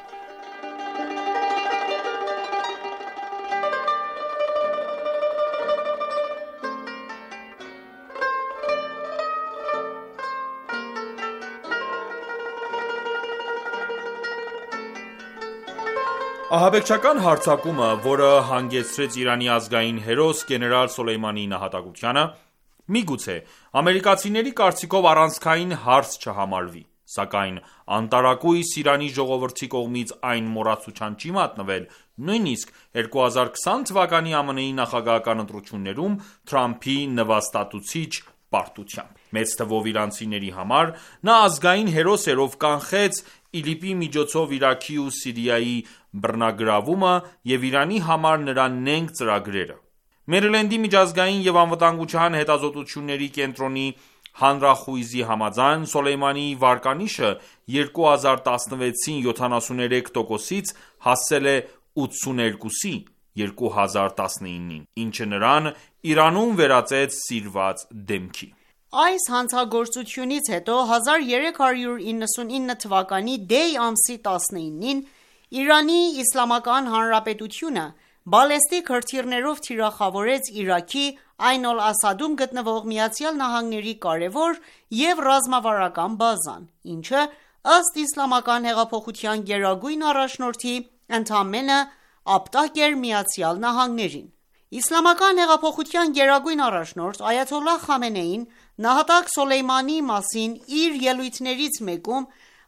Ահաբեկչական հարձակումը, որը հանգեցրեց Իրանի ազգային հերոս գեներալ Սոլեյմանի նահատակությանը, միգուցե ամերիկացիների կարծիքով առանցքային հարց չհամարվի, սակայն անտարակույս Իրանի ժողովրդի կողմից այն մոռացության չի մատնվել նույնիսկ 2020 թվականի ԱՄՆ-ի նախագահական ընտրություններում Թրամփի նվաստացուցիչ պարտությամբ։ Մեծ թվով իրանցիների համար նա ազգային հերոս էր, ով կանխեց ԻԼԻՊ-ի միջոցով Իրաքի ու Սիրիայի բռնագրավումը և Իրանի համար նրա նենգ ծրագրերը։ Մերիլենդի միջազգային և անվտանգության հետազոտությունների կենտրոնի հանրախույզի համաձայն, Սոլեյմանիի վարկանիշը 2016-ին 73%-ից հասել է 82-ի 2019-ին, ինչը նրան Իրանում վերածեց սիրված դեմքի։ Այս հանցագործությունից հետո 1399 թվականի դեյ ամսի 19-ին Իրանի Իսլամական Հանրապետությունը բալեստիկ հրթիռներով թիրախավորեց Իրաքի Այն ալ-Ասադում գտնվող ԱՄՆ-ի կարևոր և ռազմավարական բազան, ինչը ըստ Իսլամական հեղափոխության գերագույն առաջնորդի ընդամենը ապտակ էր ԱՄՆ-ին։ Իսլամական հեղափոխության գերագույն առաջնորդ Այաթոլլահ Խամենեին նահատակ Սոլեյմանի մասին իր ելույթներից մեկում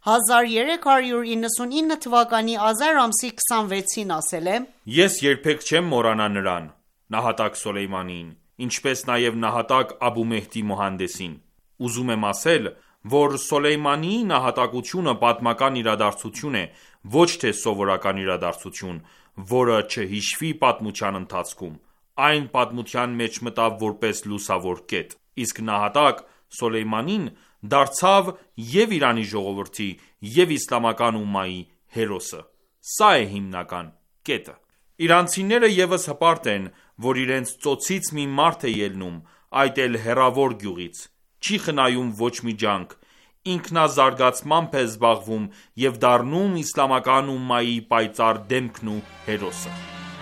1399 թվականի ազար ամսի 26-ին ասել է. «Ես երբեք չեմ մոռանա նրան (նահատակ Սոլեյմանիին), ինչպես նաև նահատակ Աբու Մեհդի Մոհանդեսին։ Ուզում եմ ասել, որ Սոլեյմանիի նահատակությունը պատմական իրադարձություն է, ոչ թե սովորական իրադարձություն, որը չհիշվի պատմության ընթացքում։ Այն պատմության մեջ մտավ որպես լուսավոր կետ, իսկ նահատակ Սոլեյմանին դարձավ և Իրանի ժողովրդի, և իսլամական ումմայի հերոսը։ Սա է հիմնական կետը։ Իրանցիները ևս հպարտ են, որ իրենց ծոցից մի մարդ է ելնում, այդ էլ հեռավոր գյուղից, չի խնայում ոչ մի ջանք, ինքնազարգացմամբ է զբաղվում և դառնում իսլամական ումմայի պայծառ դեմքն ու հերոսը»։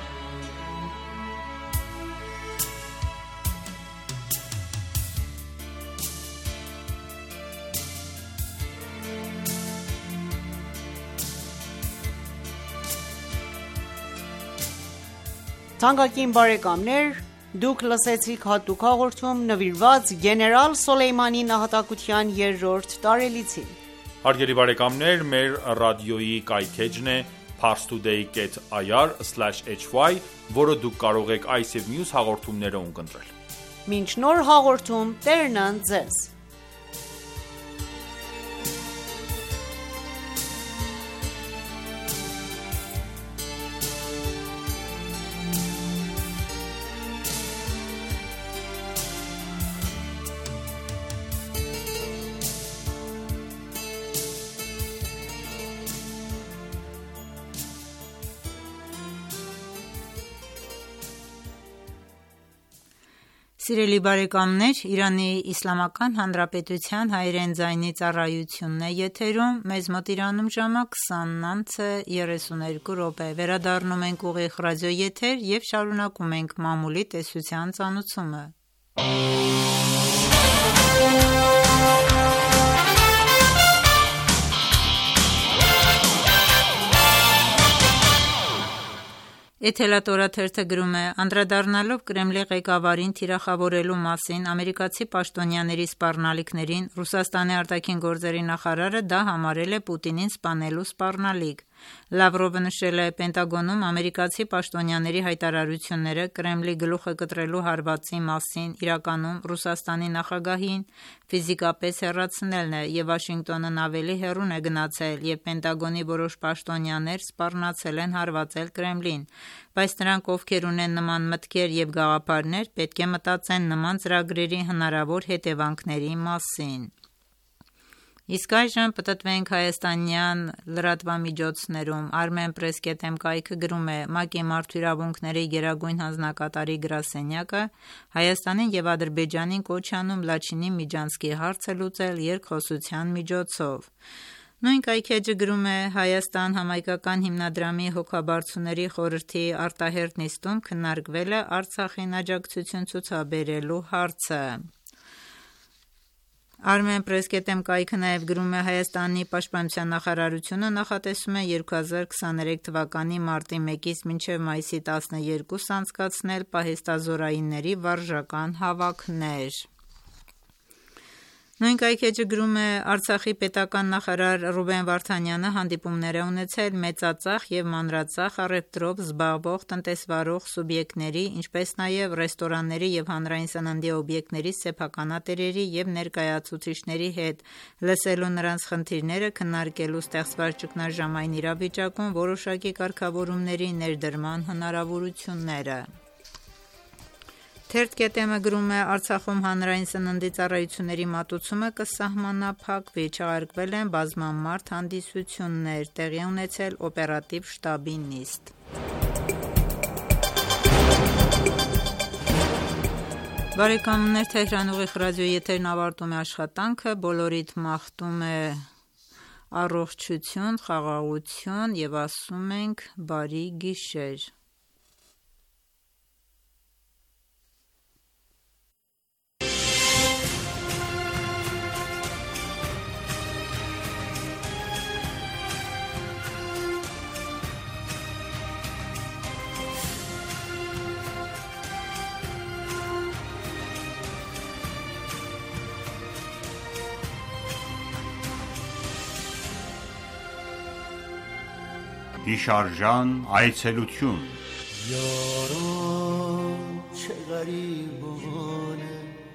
Թանկագին բարեկամներ, դուք լսեցիք հատուկ հաղորդում նվիրված գեներալ Սոլեյմանի նահատակության 3-րդ տարելիցին։ Հարգելի բարեկամներ, մեր ռադիոյի կայքէջն է parstoday.ir/hy, որը դուք կարող եք այս և մյուս հաղորդումները ունկնդրել։ Մինչ նոր հաղորդում, Տերն ընդ ձեզ։ Սիրելի բարեկամներ, Իրանի Իսլամական Հանրապետության հայերեն ձայնի ծառայությունն է եթերում, մեզ մոտ Իրանում ժամը 20:32, վերադառնում ենք ուղիղ ռադիոեթեր և շարունակում ենք մամուլի տեսության ծանուցումը: Էթելատ օրաթերթը գրում է. «Անդրադառնալով Կրեմլի ղեկավարին թիրախավորելու մասին ամերիկացի պաշտոնյաների սպառնալիքներին, Ռուսաստանի արտաքին գործերի նախարարը դա համարել է Պուտինին սպանելու սպառնալիք: Լավրովը նշել է. Պենտագոնում ամերիկացի պաշտոնյաների հայտարարությունները Կրեմլի գլուխը կտրելու հարվածի մասին իրականում Ռուսաստանի նախագահին ֆիզիկապես հեռացնելն է և Վաշինգտոնն ավելի հեռուն է գնացել և Պենտագոնի որոշ պաշտոնյաներ սպառնացել են հարվածել Կրեմլին, բայց նրանք, ովքեր ունեն նման մտքեր և գաղափարներ, պետք է մտածեն նման ծրագրերի հնարավոր հետևանքների մասին»: Իսկ այժմ պտտվենք հայաստանյան լրատվամիջոցներում: Armenpress.am կայքը գրում է. ՄԱԿ-ի Մարդու իրավունքների գերագույն հանձնակատարի գրասենյակը Հայաստանին և Ադրբեջանին կոչ է անում Լաչինի միջանցքի հարցը լուծել երկխոսության միջոցով: Նույն կայքէջը գրում է. Հայաստան համայնքական հիմնադրամի հոգաբարձուների խորհրդի արտահերթ նիստում քննարկվել է Արցախին աջակցություն ցուցաբերելու հարցը: Armenpress.am կայքը նաև գրում է. Հայաստանի պաշտպանության նախարարությունը նախատեսում է 2023 թվականի մարտի 1-ից մինչև մայիսի 12 անցկացնել պահեստազորայինների վարժական հավաքներ: Նույն կայքէջը գրում է. Արցախի պետական նախարար Ռուբեն Վարդանյանը հանդիպումներ է ունեցել մեծածախ և մանրածախ առևտրով զբաղվող տնտեսվարող սուբյեկտների, ինչպես նաև ռեստորանների և հանրային սննդի օբյեկտների սեփականատերերի և ներկայացուցիչների հետ՝ լսելու նրանց խնդիրները, քննարկելու ստեղծված ճգնաժամային իրավիճակում որոշակի կարգավորումների ներդրման հնարավորությունները: Թերթ.am-ը գրում է. Արցախում հանրային սննդի ծառայությունների մատուցումը կսահմանափակվի: Չեղարկվել են բազմամարդ հանդիսություններ, տեղի է ունեցել օպերատիվ շտաբի նիստ: Թեհրան ուղիղ ռադիոեթերն ավարտում է աշխատանքը: Բոլորիդ մաղթում է առողջություն, խաղաղություն և ասում ենք բարի գիշեր: Հիշարժան այցելություն یاران چه غریبانه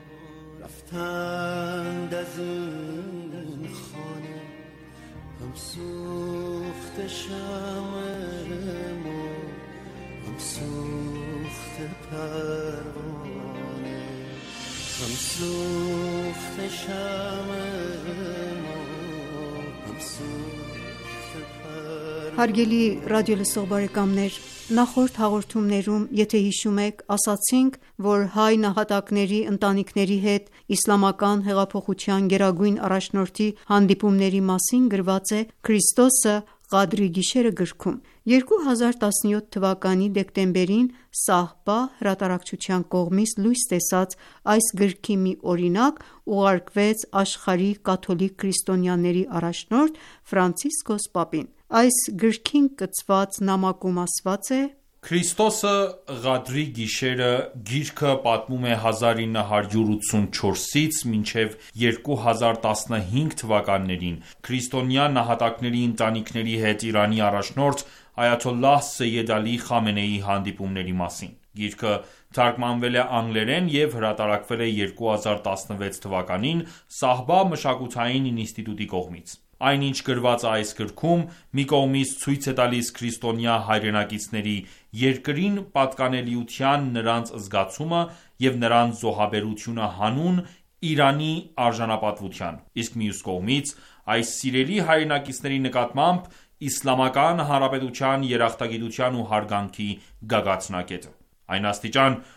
رفتند از این خانه هم سوخته شمع ما هم سوخته پروانه هم سوخته شمع ما هم سوخته پروانه Հարգելի ռադիոլսող բարեկամներ, նախորդ հաղորդումներում, եթե հիշում եք, ասացինք, որ հայ նահատակների ընտանիքների հետ Իսլամական հեղափոխության գերագույն առաջնորդի հանդիպումների մասին գրված է «Քրիստոսը Ղադրի գիշերը» գրքում: 2017 թվականի դեկտեմբերին «Սահբա» հրատարակչության կողմից լույս տեսած այս գրքի մի օրինակ ուղարկվեց աշխարհի կաթոլիկ քրիստոնյաների առաջնորդ Ֆրանցիսկոս պապին: Այս գրքին կցված նամակում ասված է. Քրիստոսը Ղադրի գիշերը գիրքը պատմում է 1984-ից մինչև 2015 թվականներին քրիստոնյա նահատակների ընտանիքների հետ Իրանի առաջնորդ այաթոլլահ Սեյեդ Ալի Խամենեիի հանդիպումների մասին: Գիրքը թարգմանվել է անգլերեն և հրատարակվել է 2016 թվականին Սահբա մշակութային ինստիտուտի կողմից: Այն ինչ գրված է այս գրքում, մի կողմից ցույց է տալիս քրիստոնյա հայրենակիցների երկրին պատկանելիության նրանց զգացումը և նրանց զոհաբերությունը հանուն Իրանի արժանապատվության, իսկ մյուս կողմից այս սիրելի հայրենակիցների նկատմամբ Իսլամական Հանրապետության երախտագիտության ու հարգանքի գագաթնակետը: Այն աստիճան,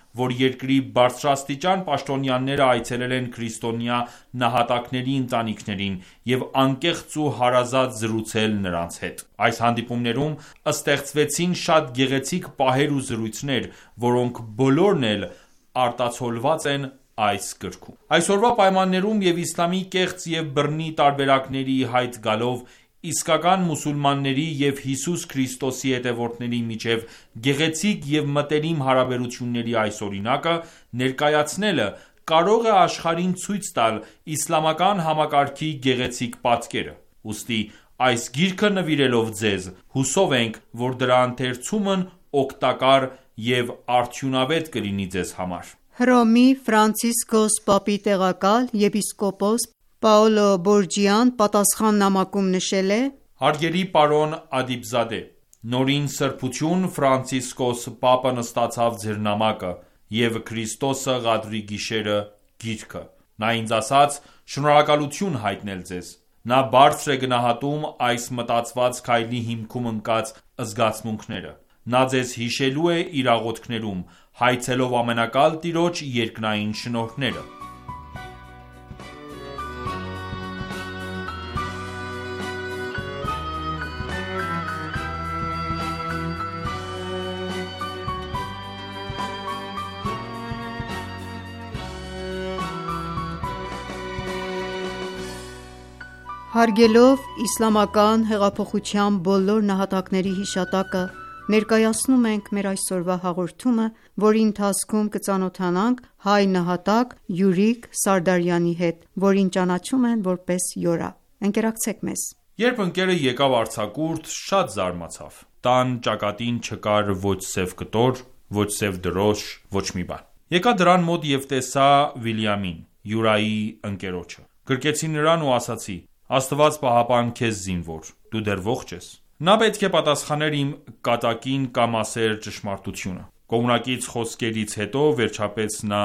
որ երկրի բարձրաստիճան պաշտոնյաները այցելել են քրիստոնյա նահատակների ընտանիքներին և անկեղծ ու հարազատ զրուցել նրանց հետ։ Այս հանդիպումներում ստեղծվեցին շատ գեղեցիկ պահեր ու զրույցներ, որոնք բոլորն էլ արտացոլված են այս գրքում։ Այսօրվա պայմաններում և իսլամի կեղծ և բռնի տարբերակների հայտ գալով, իսկական մուսուլմանների և Հիսուս Քրիստոսի հետևորդների միջև գեղեցիկ և մտերիմ հարաբերությունների այս օրինակը ներկայացնելը կարող է աշխարհին ցույց տալ իսլամական համակարգի գեղեցիկ պատկերը։ Ուստի այս գիրքը նվիրելով ձեզ, հուսով ենք, որ դրա ընթերցումն օգտակար և արդյունավետ կլինի ձեզ համար։ Հռոմի Ֆրանցիսկոս պապի տեղակալ եպիսկոպոս Պաոլո Բորջիան պատասխան նամակում նշել է. Հարգելի պարոն Ադիբզադե, նորին սրբություն Ֆրանցիսկոս պապն ստացավ ձեր նամակը և Քրիստոսը Ղադրի գիշերը գիրքը։ Նա ինձ ասաց շնորհակալություն հայտնել ձեզ։ Նա բարձր է գնահատում այս մտածված քայլի հիմքում ընկած զգացմունքները։ Նա ձեզ հիշելու է իր աղոթքներում, հայցելով ամենակալ Տիրոջ երկնային շնորհները։ Հարգելով իսլամական հեղափոխության բոլոր նահատակների հիշատակը, ներկայացնում ենք մեր այսօրվա հաղորդումը, որի ընթացքում կծանոթանանք հայ նահատակ Յուրիկ Սարդարյանի հետ, որին ճանաչում են որպես Յորա։ Ընկերակցեք մեզ։ Երբ ընկերը եկավ արձակուրդ, շատ զարմացավ։ Տան ճակատին չկար ոչ սև կտոր, ոչ սև դրոշ, ոչ մի բան։ Եկա դրան մոտ և տեսա Վիլյամին, Յուրայի ընկերոջը։ Գրկեցի նրան ու ասացի. Աստված պահապան քեզ զինվոր, դու դեռ ողջ ես։ Նա պետք է պատասխաներ իմ կատակին կամ ասեր ճշմարտությունը։ Կողմնակից խոսքերից հետո վերջապես նա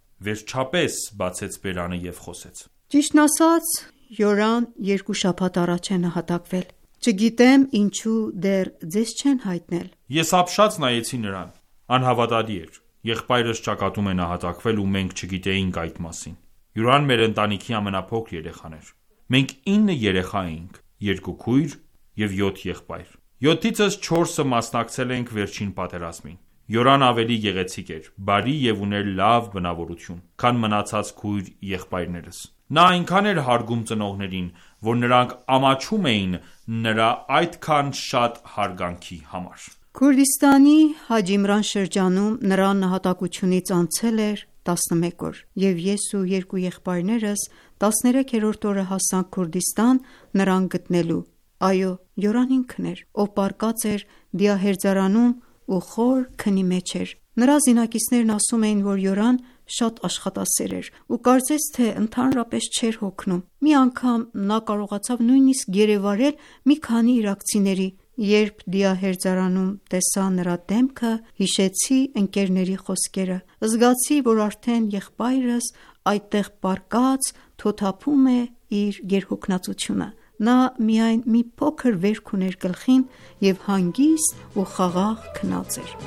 բացեց բերանը և խոսեց։ Ճիշտն ասած, Յորան 2 շաբաթ առաջ է նահատակվել։ Չգիտեմ ինչու դեռ ձեզ չեն հայտնել։ Ես ապշած նայեցի նրան։ Անհավատալի էր։ Եղբայրս ճակատում է նահատակվել ու մենք չգիտեինք այդ մասին։ Յուրան մեր ընտանիքի ամենափոքր երեխան էր։ Մենք 9 երեխա էինք, 2 քույր և 7 եղբայր։ 7-ից 4-ը մասնակցել ենք վերջին պատերազմին։ Յորան ավելի գեղեցիկ էր, բարի և ուներ լավ բնավորություն, քան մնացած քույր եղբայրներս։ Նա այնքան էր հարգում ծնողներին, որ նրանք ամաչում էին նրա այդքան շատ հարգանքի համար։ Քուրդիստանի Հաջ Իմրան շրջանում նրա նահատակությունից անցել էր 11 օր, և ես ու 2 եղբայրներս 13-րդ օրը հասանք Քուրդիստան նրան գտնելու։ Այո, Յորան ինքն էր, ով պառկած էր դիահերձարանում ու խոր քնի մեջ էր։ Նրա զինակիցներն ասում էին, որ Յորան շատ աշխատասեր էր ու կարծես թե ընդհանրապես չէր հոգնում։ Մի անգամ նա կարողացավ նույնիսկ գերեվարել մի քանի իրաքցիների։ Երբ դիահերձարանում տեսա նրա դեմքը, հիշեցի ընկերների խոսքերը։ Զգացի, որ արդեն եղբայրս այդտեղ պառկած թոթափում է իր գերհոգնածությունը։ Նա միայն մի փոքր վերք ուներ գլխին և հանգիստ ու խաղաղ քնած էր։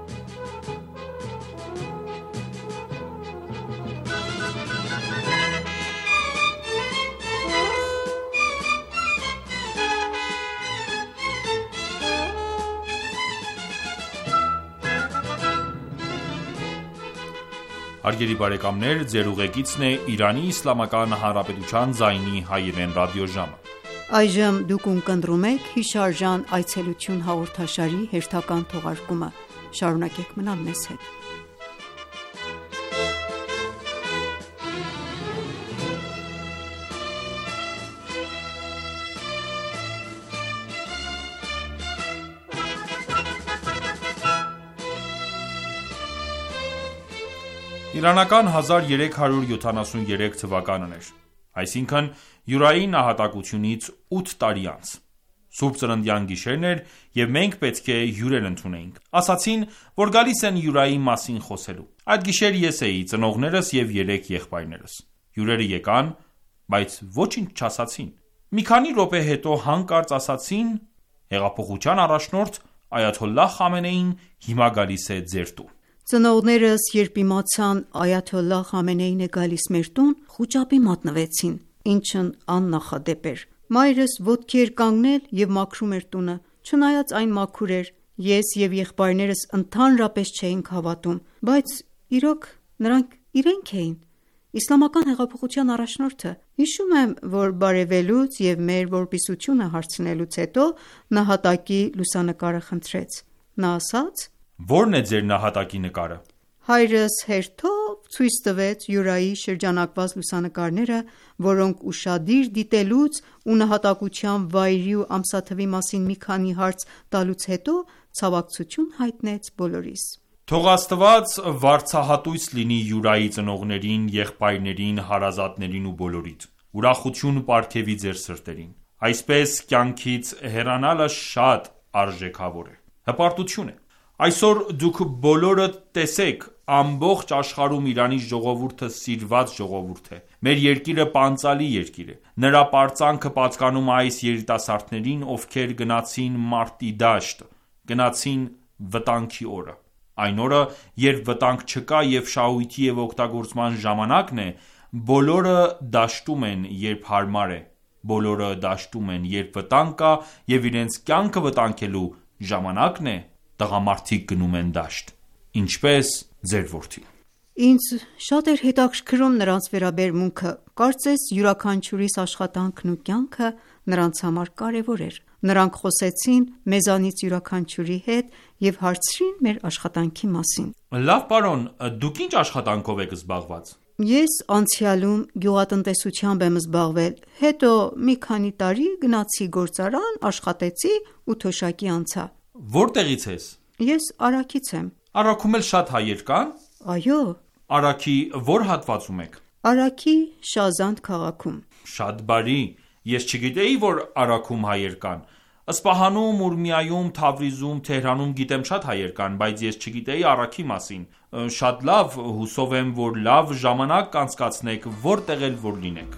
Հարգելի բարեկամներ, ձեր ուղեկիցն է Իրանի Իսլամական Հանրապետության ձայնի հայերեն ռադիոժամը։ Այժմ դուք ունկնդրում եք հիշարժան այցելություն հաղորդաշարի հերթական թողարկումը։ Շարունակեք մնալ մեզ հետ։ Իրանական 1373 թվականն էր, այսինքն Յուրայի նահատակությունից 8 տարի անց։ Սուրբ ծննդյան գիշերն էր և մենք պետք է հյուրեր ընդունեինք։ Ասացին, որ գալիս են Յուրայի մասին խոսելու։ Այդ գիշեր ես էի, ծնողներս և 3 եղբայրներս։ Հյուրերը եկան, բայց ոչինչ չասացին։ Մի քանի րոպե հետո հանկարծ ասացին. «Հեղափոխության առաջնորդ Այաթոլլահ Խամենեին հիմա գալիս է ձեր տուն»։ Ծնողներս, երբ իմացան Այաթոլլահ Խամենեին է գալիս մեր տուն, խուճապի մատնվեցին, ինչն աննախադեպ էր։ Մայրս ոտքի էր կանգնել և մաքրում էր տունը, չնայած այն մաքուր էր։ Ես և եղբայրներս ընդհանրապես չէինք հավատում, բայց իրոք նրանք իրենք էին, իսլամական հեղափոխության առաջնորդը։ Հիշում եմ, որ բարևելուց և մեր որպիսությունը հարցնելուց հետո նահատակի լուսանկարը խնդրեց։ Նա ասաց. Ո՞րն է ձեր նահատակի նկարը։ Հայրս հերթով ցույց տվեց Յուրայի շրջանակված լուսանկարները, որոնք ուշադիր դիտելուց ու նահատակության վայրի ու ամսաթվի մասին մի քանի հարց տալուց հետո ցավակցություն հայտնեց բոլորիս։ Թող Աստված վարձահատույց լինի Յուրայի ծնողներին, եղբայրներին, հարազատներին ու բոլորիդ։ Ուրախություն պարգևի ձեր սրտերին։ Այսպես կյանքից հեռանալը շատ արժեքավոր է։ Հպարտություն է։ Այսօր դուք բոլորդ տեսեք, ամբողջ աշխարհում Իրանի ժողովուրդը սիրված ժողովուրդ է։ Մեր երկիրը պանծալի երկիր է։ Նրա պարծանքը պատկանում այս երիտասարդներին, ովքեր գնացին մարտի դաշտ, գնացին վտանգի օրը։ Այն օրը, երբ վտանգ չկա և շահույթի և օգտագործման ժամանակն է, բոլորը դաշտում են, երբ հարմար է, բոլորը դաշտում են, երբ վտանգ կա և իրենց կյանքը վտանգելու ժամանակն է, տղամարդիկ գնում են դաշտ, ինչպես ձեր որդին։ Ինձ շատ էր հետաքրքրում նրանց վերաբերմունքը, կարծես յուրաքանչյուրիս աշխատանքն ու կյանքը նրանց համար կարևոր էր։ Նրանք խոսեցին մեզանից յուրաքանչյուրի հետ և հարցրին մեր աշխատանքի մասին։ Լավ պարոն, դուք ինչ աշխատանքով եք զբաղված։ Ես անցյալում գյուղատնտեսությամբ եմ զբաղվել, հետո մի քանի տարի գնացի գործարան, աշխատեցի ու թոշակի անցա։ Որտեղից ես։ Ես Արաքից եմ։ Արաքում էլ շատ հայեր կան։ Այո։ Արաքի ո՞ր հատվածում եք։ Արաքի Շազանդ քաղաքում։ Շատ բարի, ես չգիտեի, որ Արաքում հայեր կան։ Սպահանում, Ուրմիայում, Թավրիզում, Թեհրանում գիտեմ շատ հայեր կան, բայց ես չգիտեի Արաքի մասին։ Շատ լավ, հուսով եմ, որ լավ ժամանակ կանցկացնեք, որտեղ էլ որ լինեք։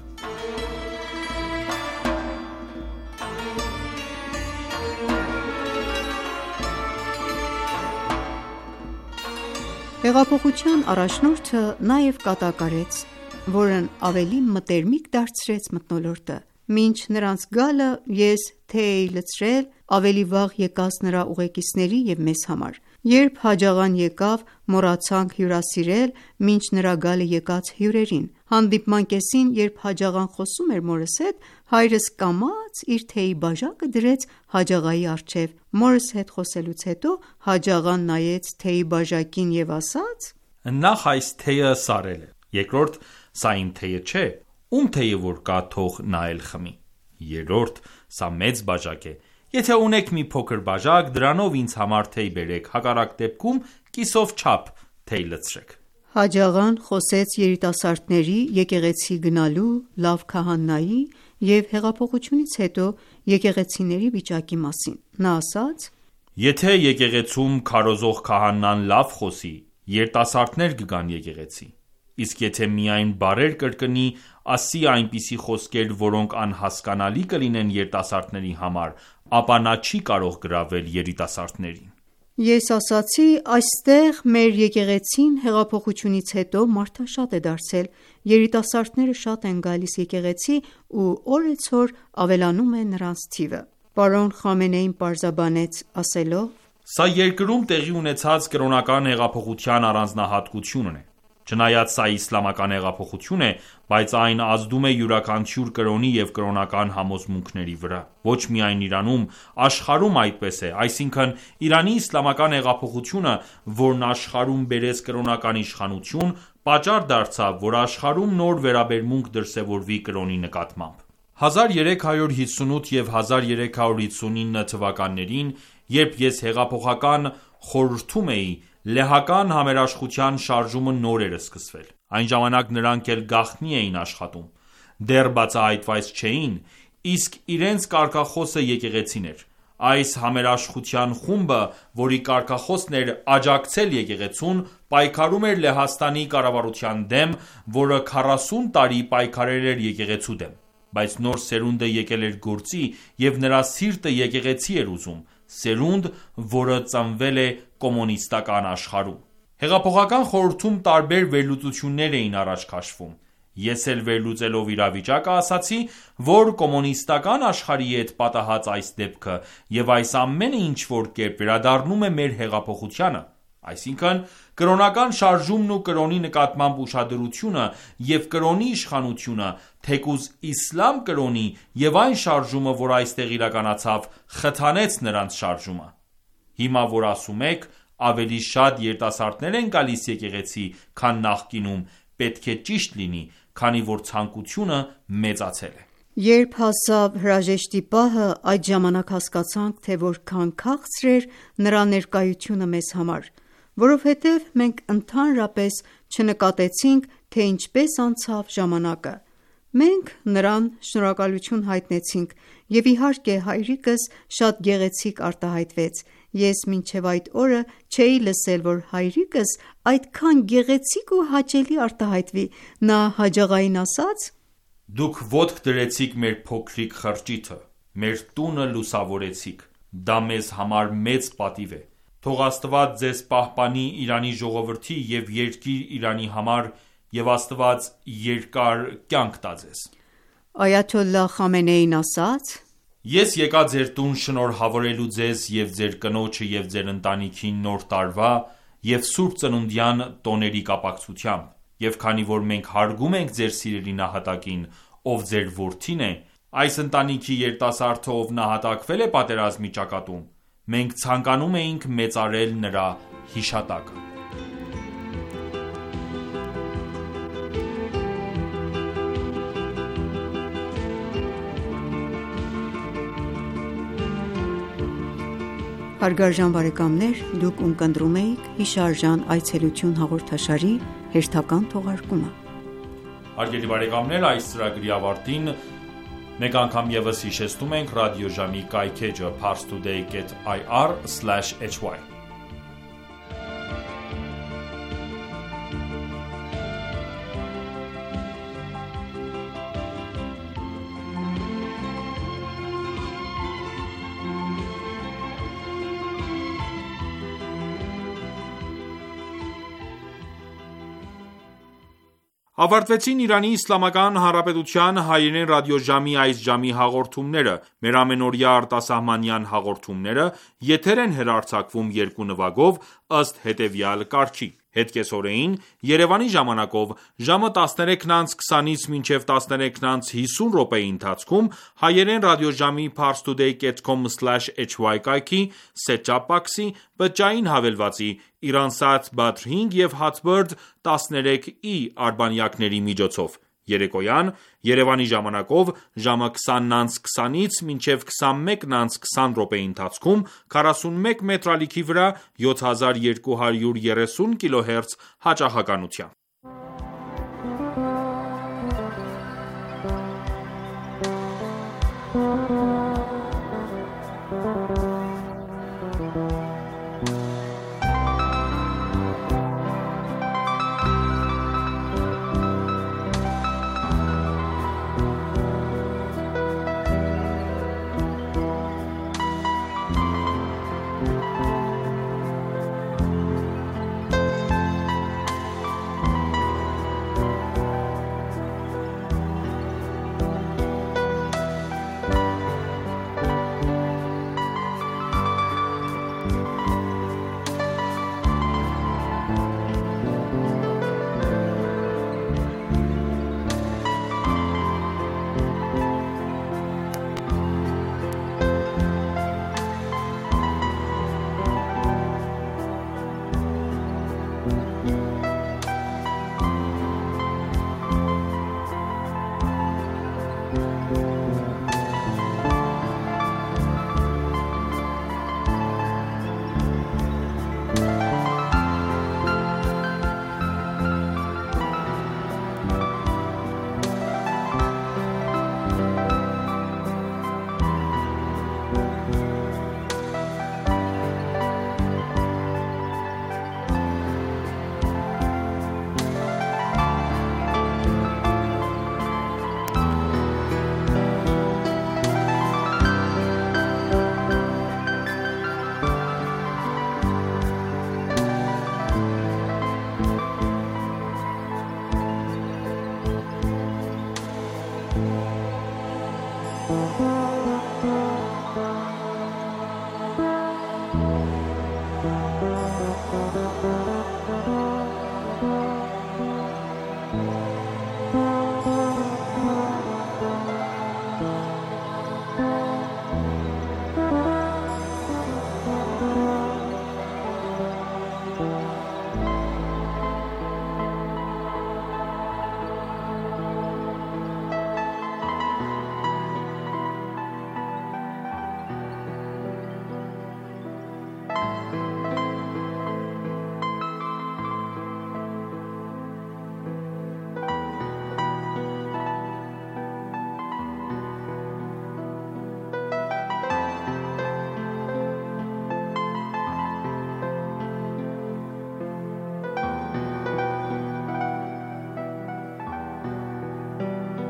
Հեղափոխության առաջնորդը նաև կատակարեց, որն ավելի մտերմիկ դարձրեց մթնոլորտը։ Մինչ նրանց գալը ես թեյ էի լցրել ավելի վաղ եկած նրա ուղեկիցների և մեզ համար։ Երբ Հաջ աղան եկավ, մոռացանք հյուրասիրել մինչ նրա գալը եկած հյուրերին։ Հանդիպման կեսին, երբ Հաջ աղան խոսում էր մորս հետ, հայրս կամաց իր թեյի բաժակը դրեց Հաջ աղայի առջև։ Մորս հետ խոսելուց հետո Հաջ աղան նայեց թեյի բաժակին և ասաց. Նախ այս թեյը սարել է, երկրորդ սա իմ թեյը չէ, ում թեյը որ կա թող նա էլ խմի, երրորդ սա մեծ բաժակ է, եթե ունեք մի փոքր բաժակ, դրանով ինձ համար թեյ բերեք, հակառակ դեպքում կիսով չափ թեյ լցրեք։ Հաջ աղան խոսեց երիտասարդների եկեղեցի գնալու, լավ քահանայի և հեղափոխությունից հետո եկեղեցիների վիճակի մասին։ Նա ասաց. Եթե եկեղեցում քարոզող քահանան լավ խոսի, երիտասարդներ կգան եկեղեցի, իսկ եթե միայն բառեր կրկնի, ասի այնպիսի խոսքեր, որոնք անհասկանալի կլինեն երիտասարդների համար, ապա նա չի կարող գրավել երիտասարդներին։ Ես ասացի, այստեղ մեր եկեղեցին հեղափոխությունից հետո մարդաշատ է դարձել, երիտասարդները շատ են գալիս եկեղեցի ու օրեցօր ավելանում է նրանց թիվը։ Պարոն Խամենեին պարզաբանեց ասելով. Սա երկրում տեղի ունեցած կրոնական հեղափոխության առանձնահատկությունն է։ Չնայած սա իսլամական հեղափոխություն է, բայց այն ազդում է յուրաքանչյուր կրոնի և կրոնական համոզմունքների վրա։ Ոչ միայն Իրանում, աշխարհում այդպես է, այսինքն Իրանի իսլամական հեղափոխությունը, որն աշխարհում բերեց կրոնական իշխանություն, պատճառ դարձավ, որ աշխարհում նոր վերաբերմունք դրսևորվի կրոնի նկատմամբ։ 1358 և 1359 թվականներին, երբ ես հեղափոխական խորհրդում էի, լեհական համերաշխության շարժումը նոր էր սկսվել։ Այն ժամանակ նրանք էլ գաղտնի էին աշխատում, դեռ բացահայտված չէին, իսկ իրենց կարգախոսը եկեղեցին էր։ Այս համերաշխության խումբը, որի կարգախոսն էր աջակցել եկեղեցուն, պայքարում էր Լեհաստանի կառավարության դեմ, որը 40 տարի պայքարել էր եկեղեցու դեմ, բայց նոր սերունդը եկել էր գործի և նրա սիրտը եկեղեցի էր ուզում, սերունդ, որը ծնվել է կոմունիստական աշխարհում։ Հեղափոխական խորհրդում տարբեր վերլուծություններ էին առաջ քաշվում: Ես էլ վերլուծելով իրավիճակը ասացի, որ կոմունիստական աշխարհի հետ պատահած այս դեպքը և այս ամենը ինչ-որ կերպ վերադառնում է մեր հեղափոխությանը, այսինքն՝ կրոնական շարժումն ու կրոնի նկատմամբ ուշադրությունը և կրոնի իշխանությունը, թեկուզ իսլամ կրոնի և այն շարժումը, որ այստեղ իրականացավ, խթանեց նրանց շարժումը: Հիմա որ ասում եք, ավելի շատ երիտասարդներ են գալիս եկեղեցի, քան նախկինում, պետք է ճիշտ լինի, քանի որ ցանկությունը մեծացել է: Երբ հասավ հրաժեշտի պահը, այդ ժամանակ հասկացանք, թե որքան քաղցր էր նրա ներկայությունը մեզ համար, որովհետև մենք ընդհանրապես չնկատեցինք, թե ինչպես անցավ ժամանակը: Մենք նրան շնորհակալություն հայտնեցինք և իհարկե հայրիկս շատ գեղեցիկ արտահայտվեց: Ես մինչև այդ օրը չէի լսել, որ հայրիկս այդքան գեղեցիկ ու հաճելի արտահայտվի: Նա հաջողային ասաց. «Դուք ոտք դրեցիք մեր փոքրիկ խրճիթը, մեր տունը լուսավորեցիք: Դա մեզ համար մեծ պատիվ է: Թող Աստված ձեզ պահպանի Իրանի ժողովրդի և երկիր Իրանի համար և Աստված երկար կյանք տա ձեզ»: Այաթոլլահ Խամենեին ասաց. «Ես եկա ձեր տուն շնորհավորելու ձեզ և ձեր կնոջը և ձեր ընտանիքին Նոր տարվա և Սուրբ Ծնունդյան տոների կապակցությամբ: Եվ քանի որ մենք հարգում ենք ձեր սիրելի նահատակին, ով ձեր որդին է, այս ընտանիքի երիտասարդը, ով նահատակվել է պատերազմի ճակատում, մենք ցանկանում էինք մեծարել նրա հիշատակը»: Այս ծրագրի ավարտին մեկ անգամ ևս հիշեցնում ենք ռադիոժամի կայքէջը՝ parstoday.ir/hy: Ավարտվեցին Իրանի Իսլամական Հանրապետության հայերեն ռադիոժամի այս ժամի հաղորդումները: Մեր ամենօրյա արտասահմանյան հաղորդումները եթեր են հեռարձակվում երկու նվագով, ըստ հետևյալ կարգի: Հետկեսօրեին Երևանի ժամանակով ժամը 13:20-ից մինչև 13:50 րոպեի ընթացքում հայերեն ռադիոժամի parstoday.com/hy կայքի set-top box-ի բջջային հավելվածի Iransat Badr 5 և Hotbird 13e արբանյակների միջոցով: Երեկոյան Երևանի ժամանակով ժամը 20:20-ից մինչև 21:20 րոպեի ընթացքում 41 մետրալիքի վրա 7230 kHz հաճախականությամբ: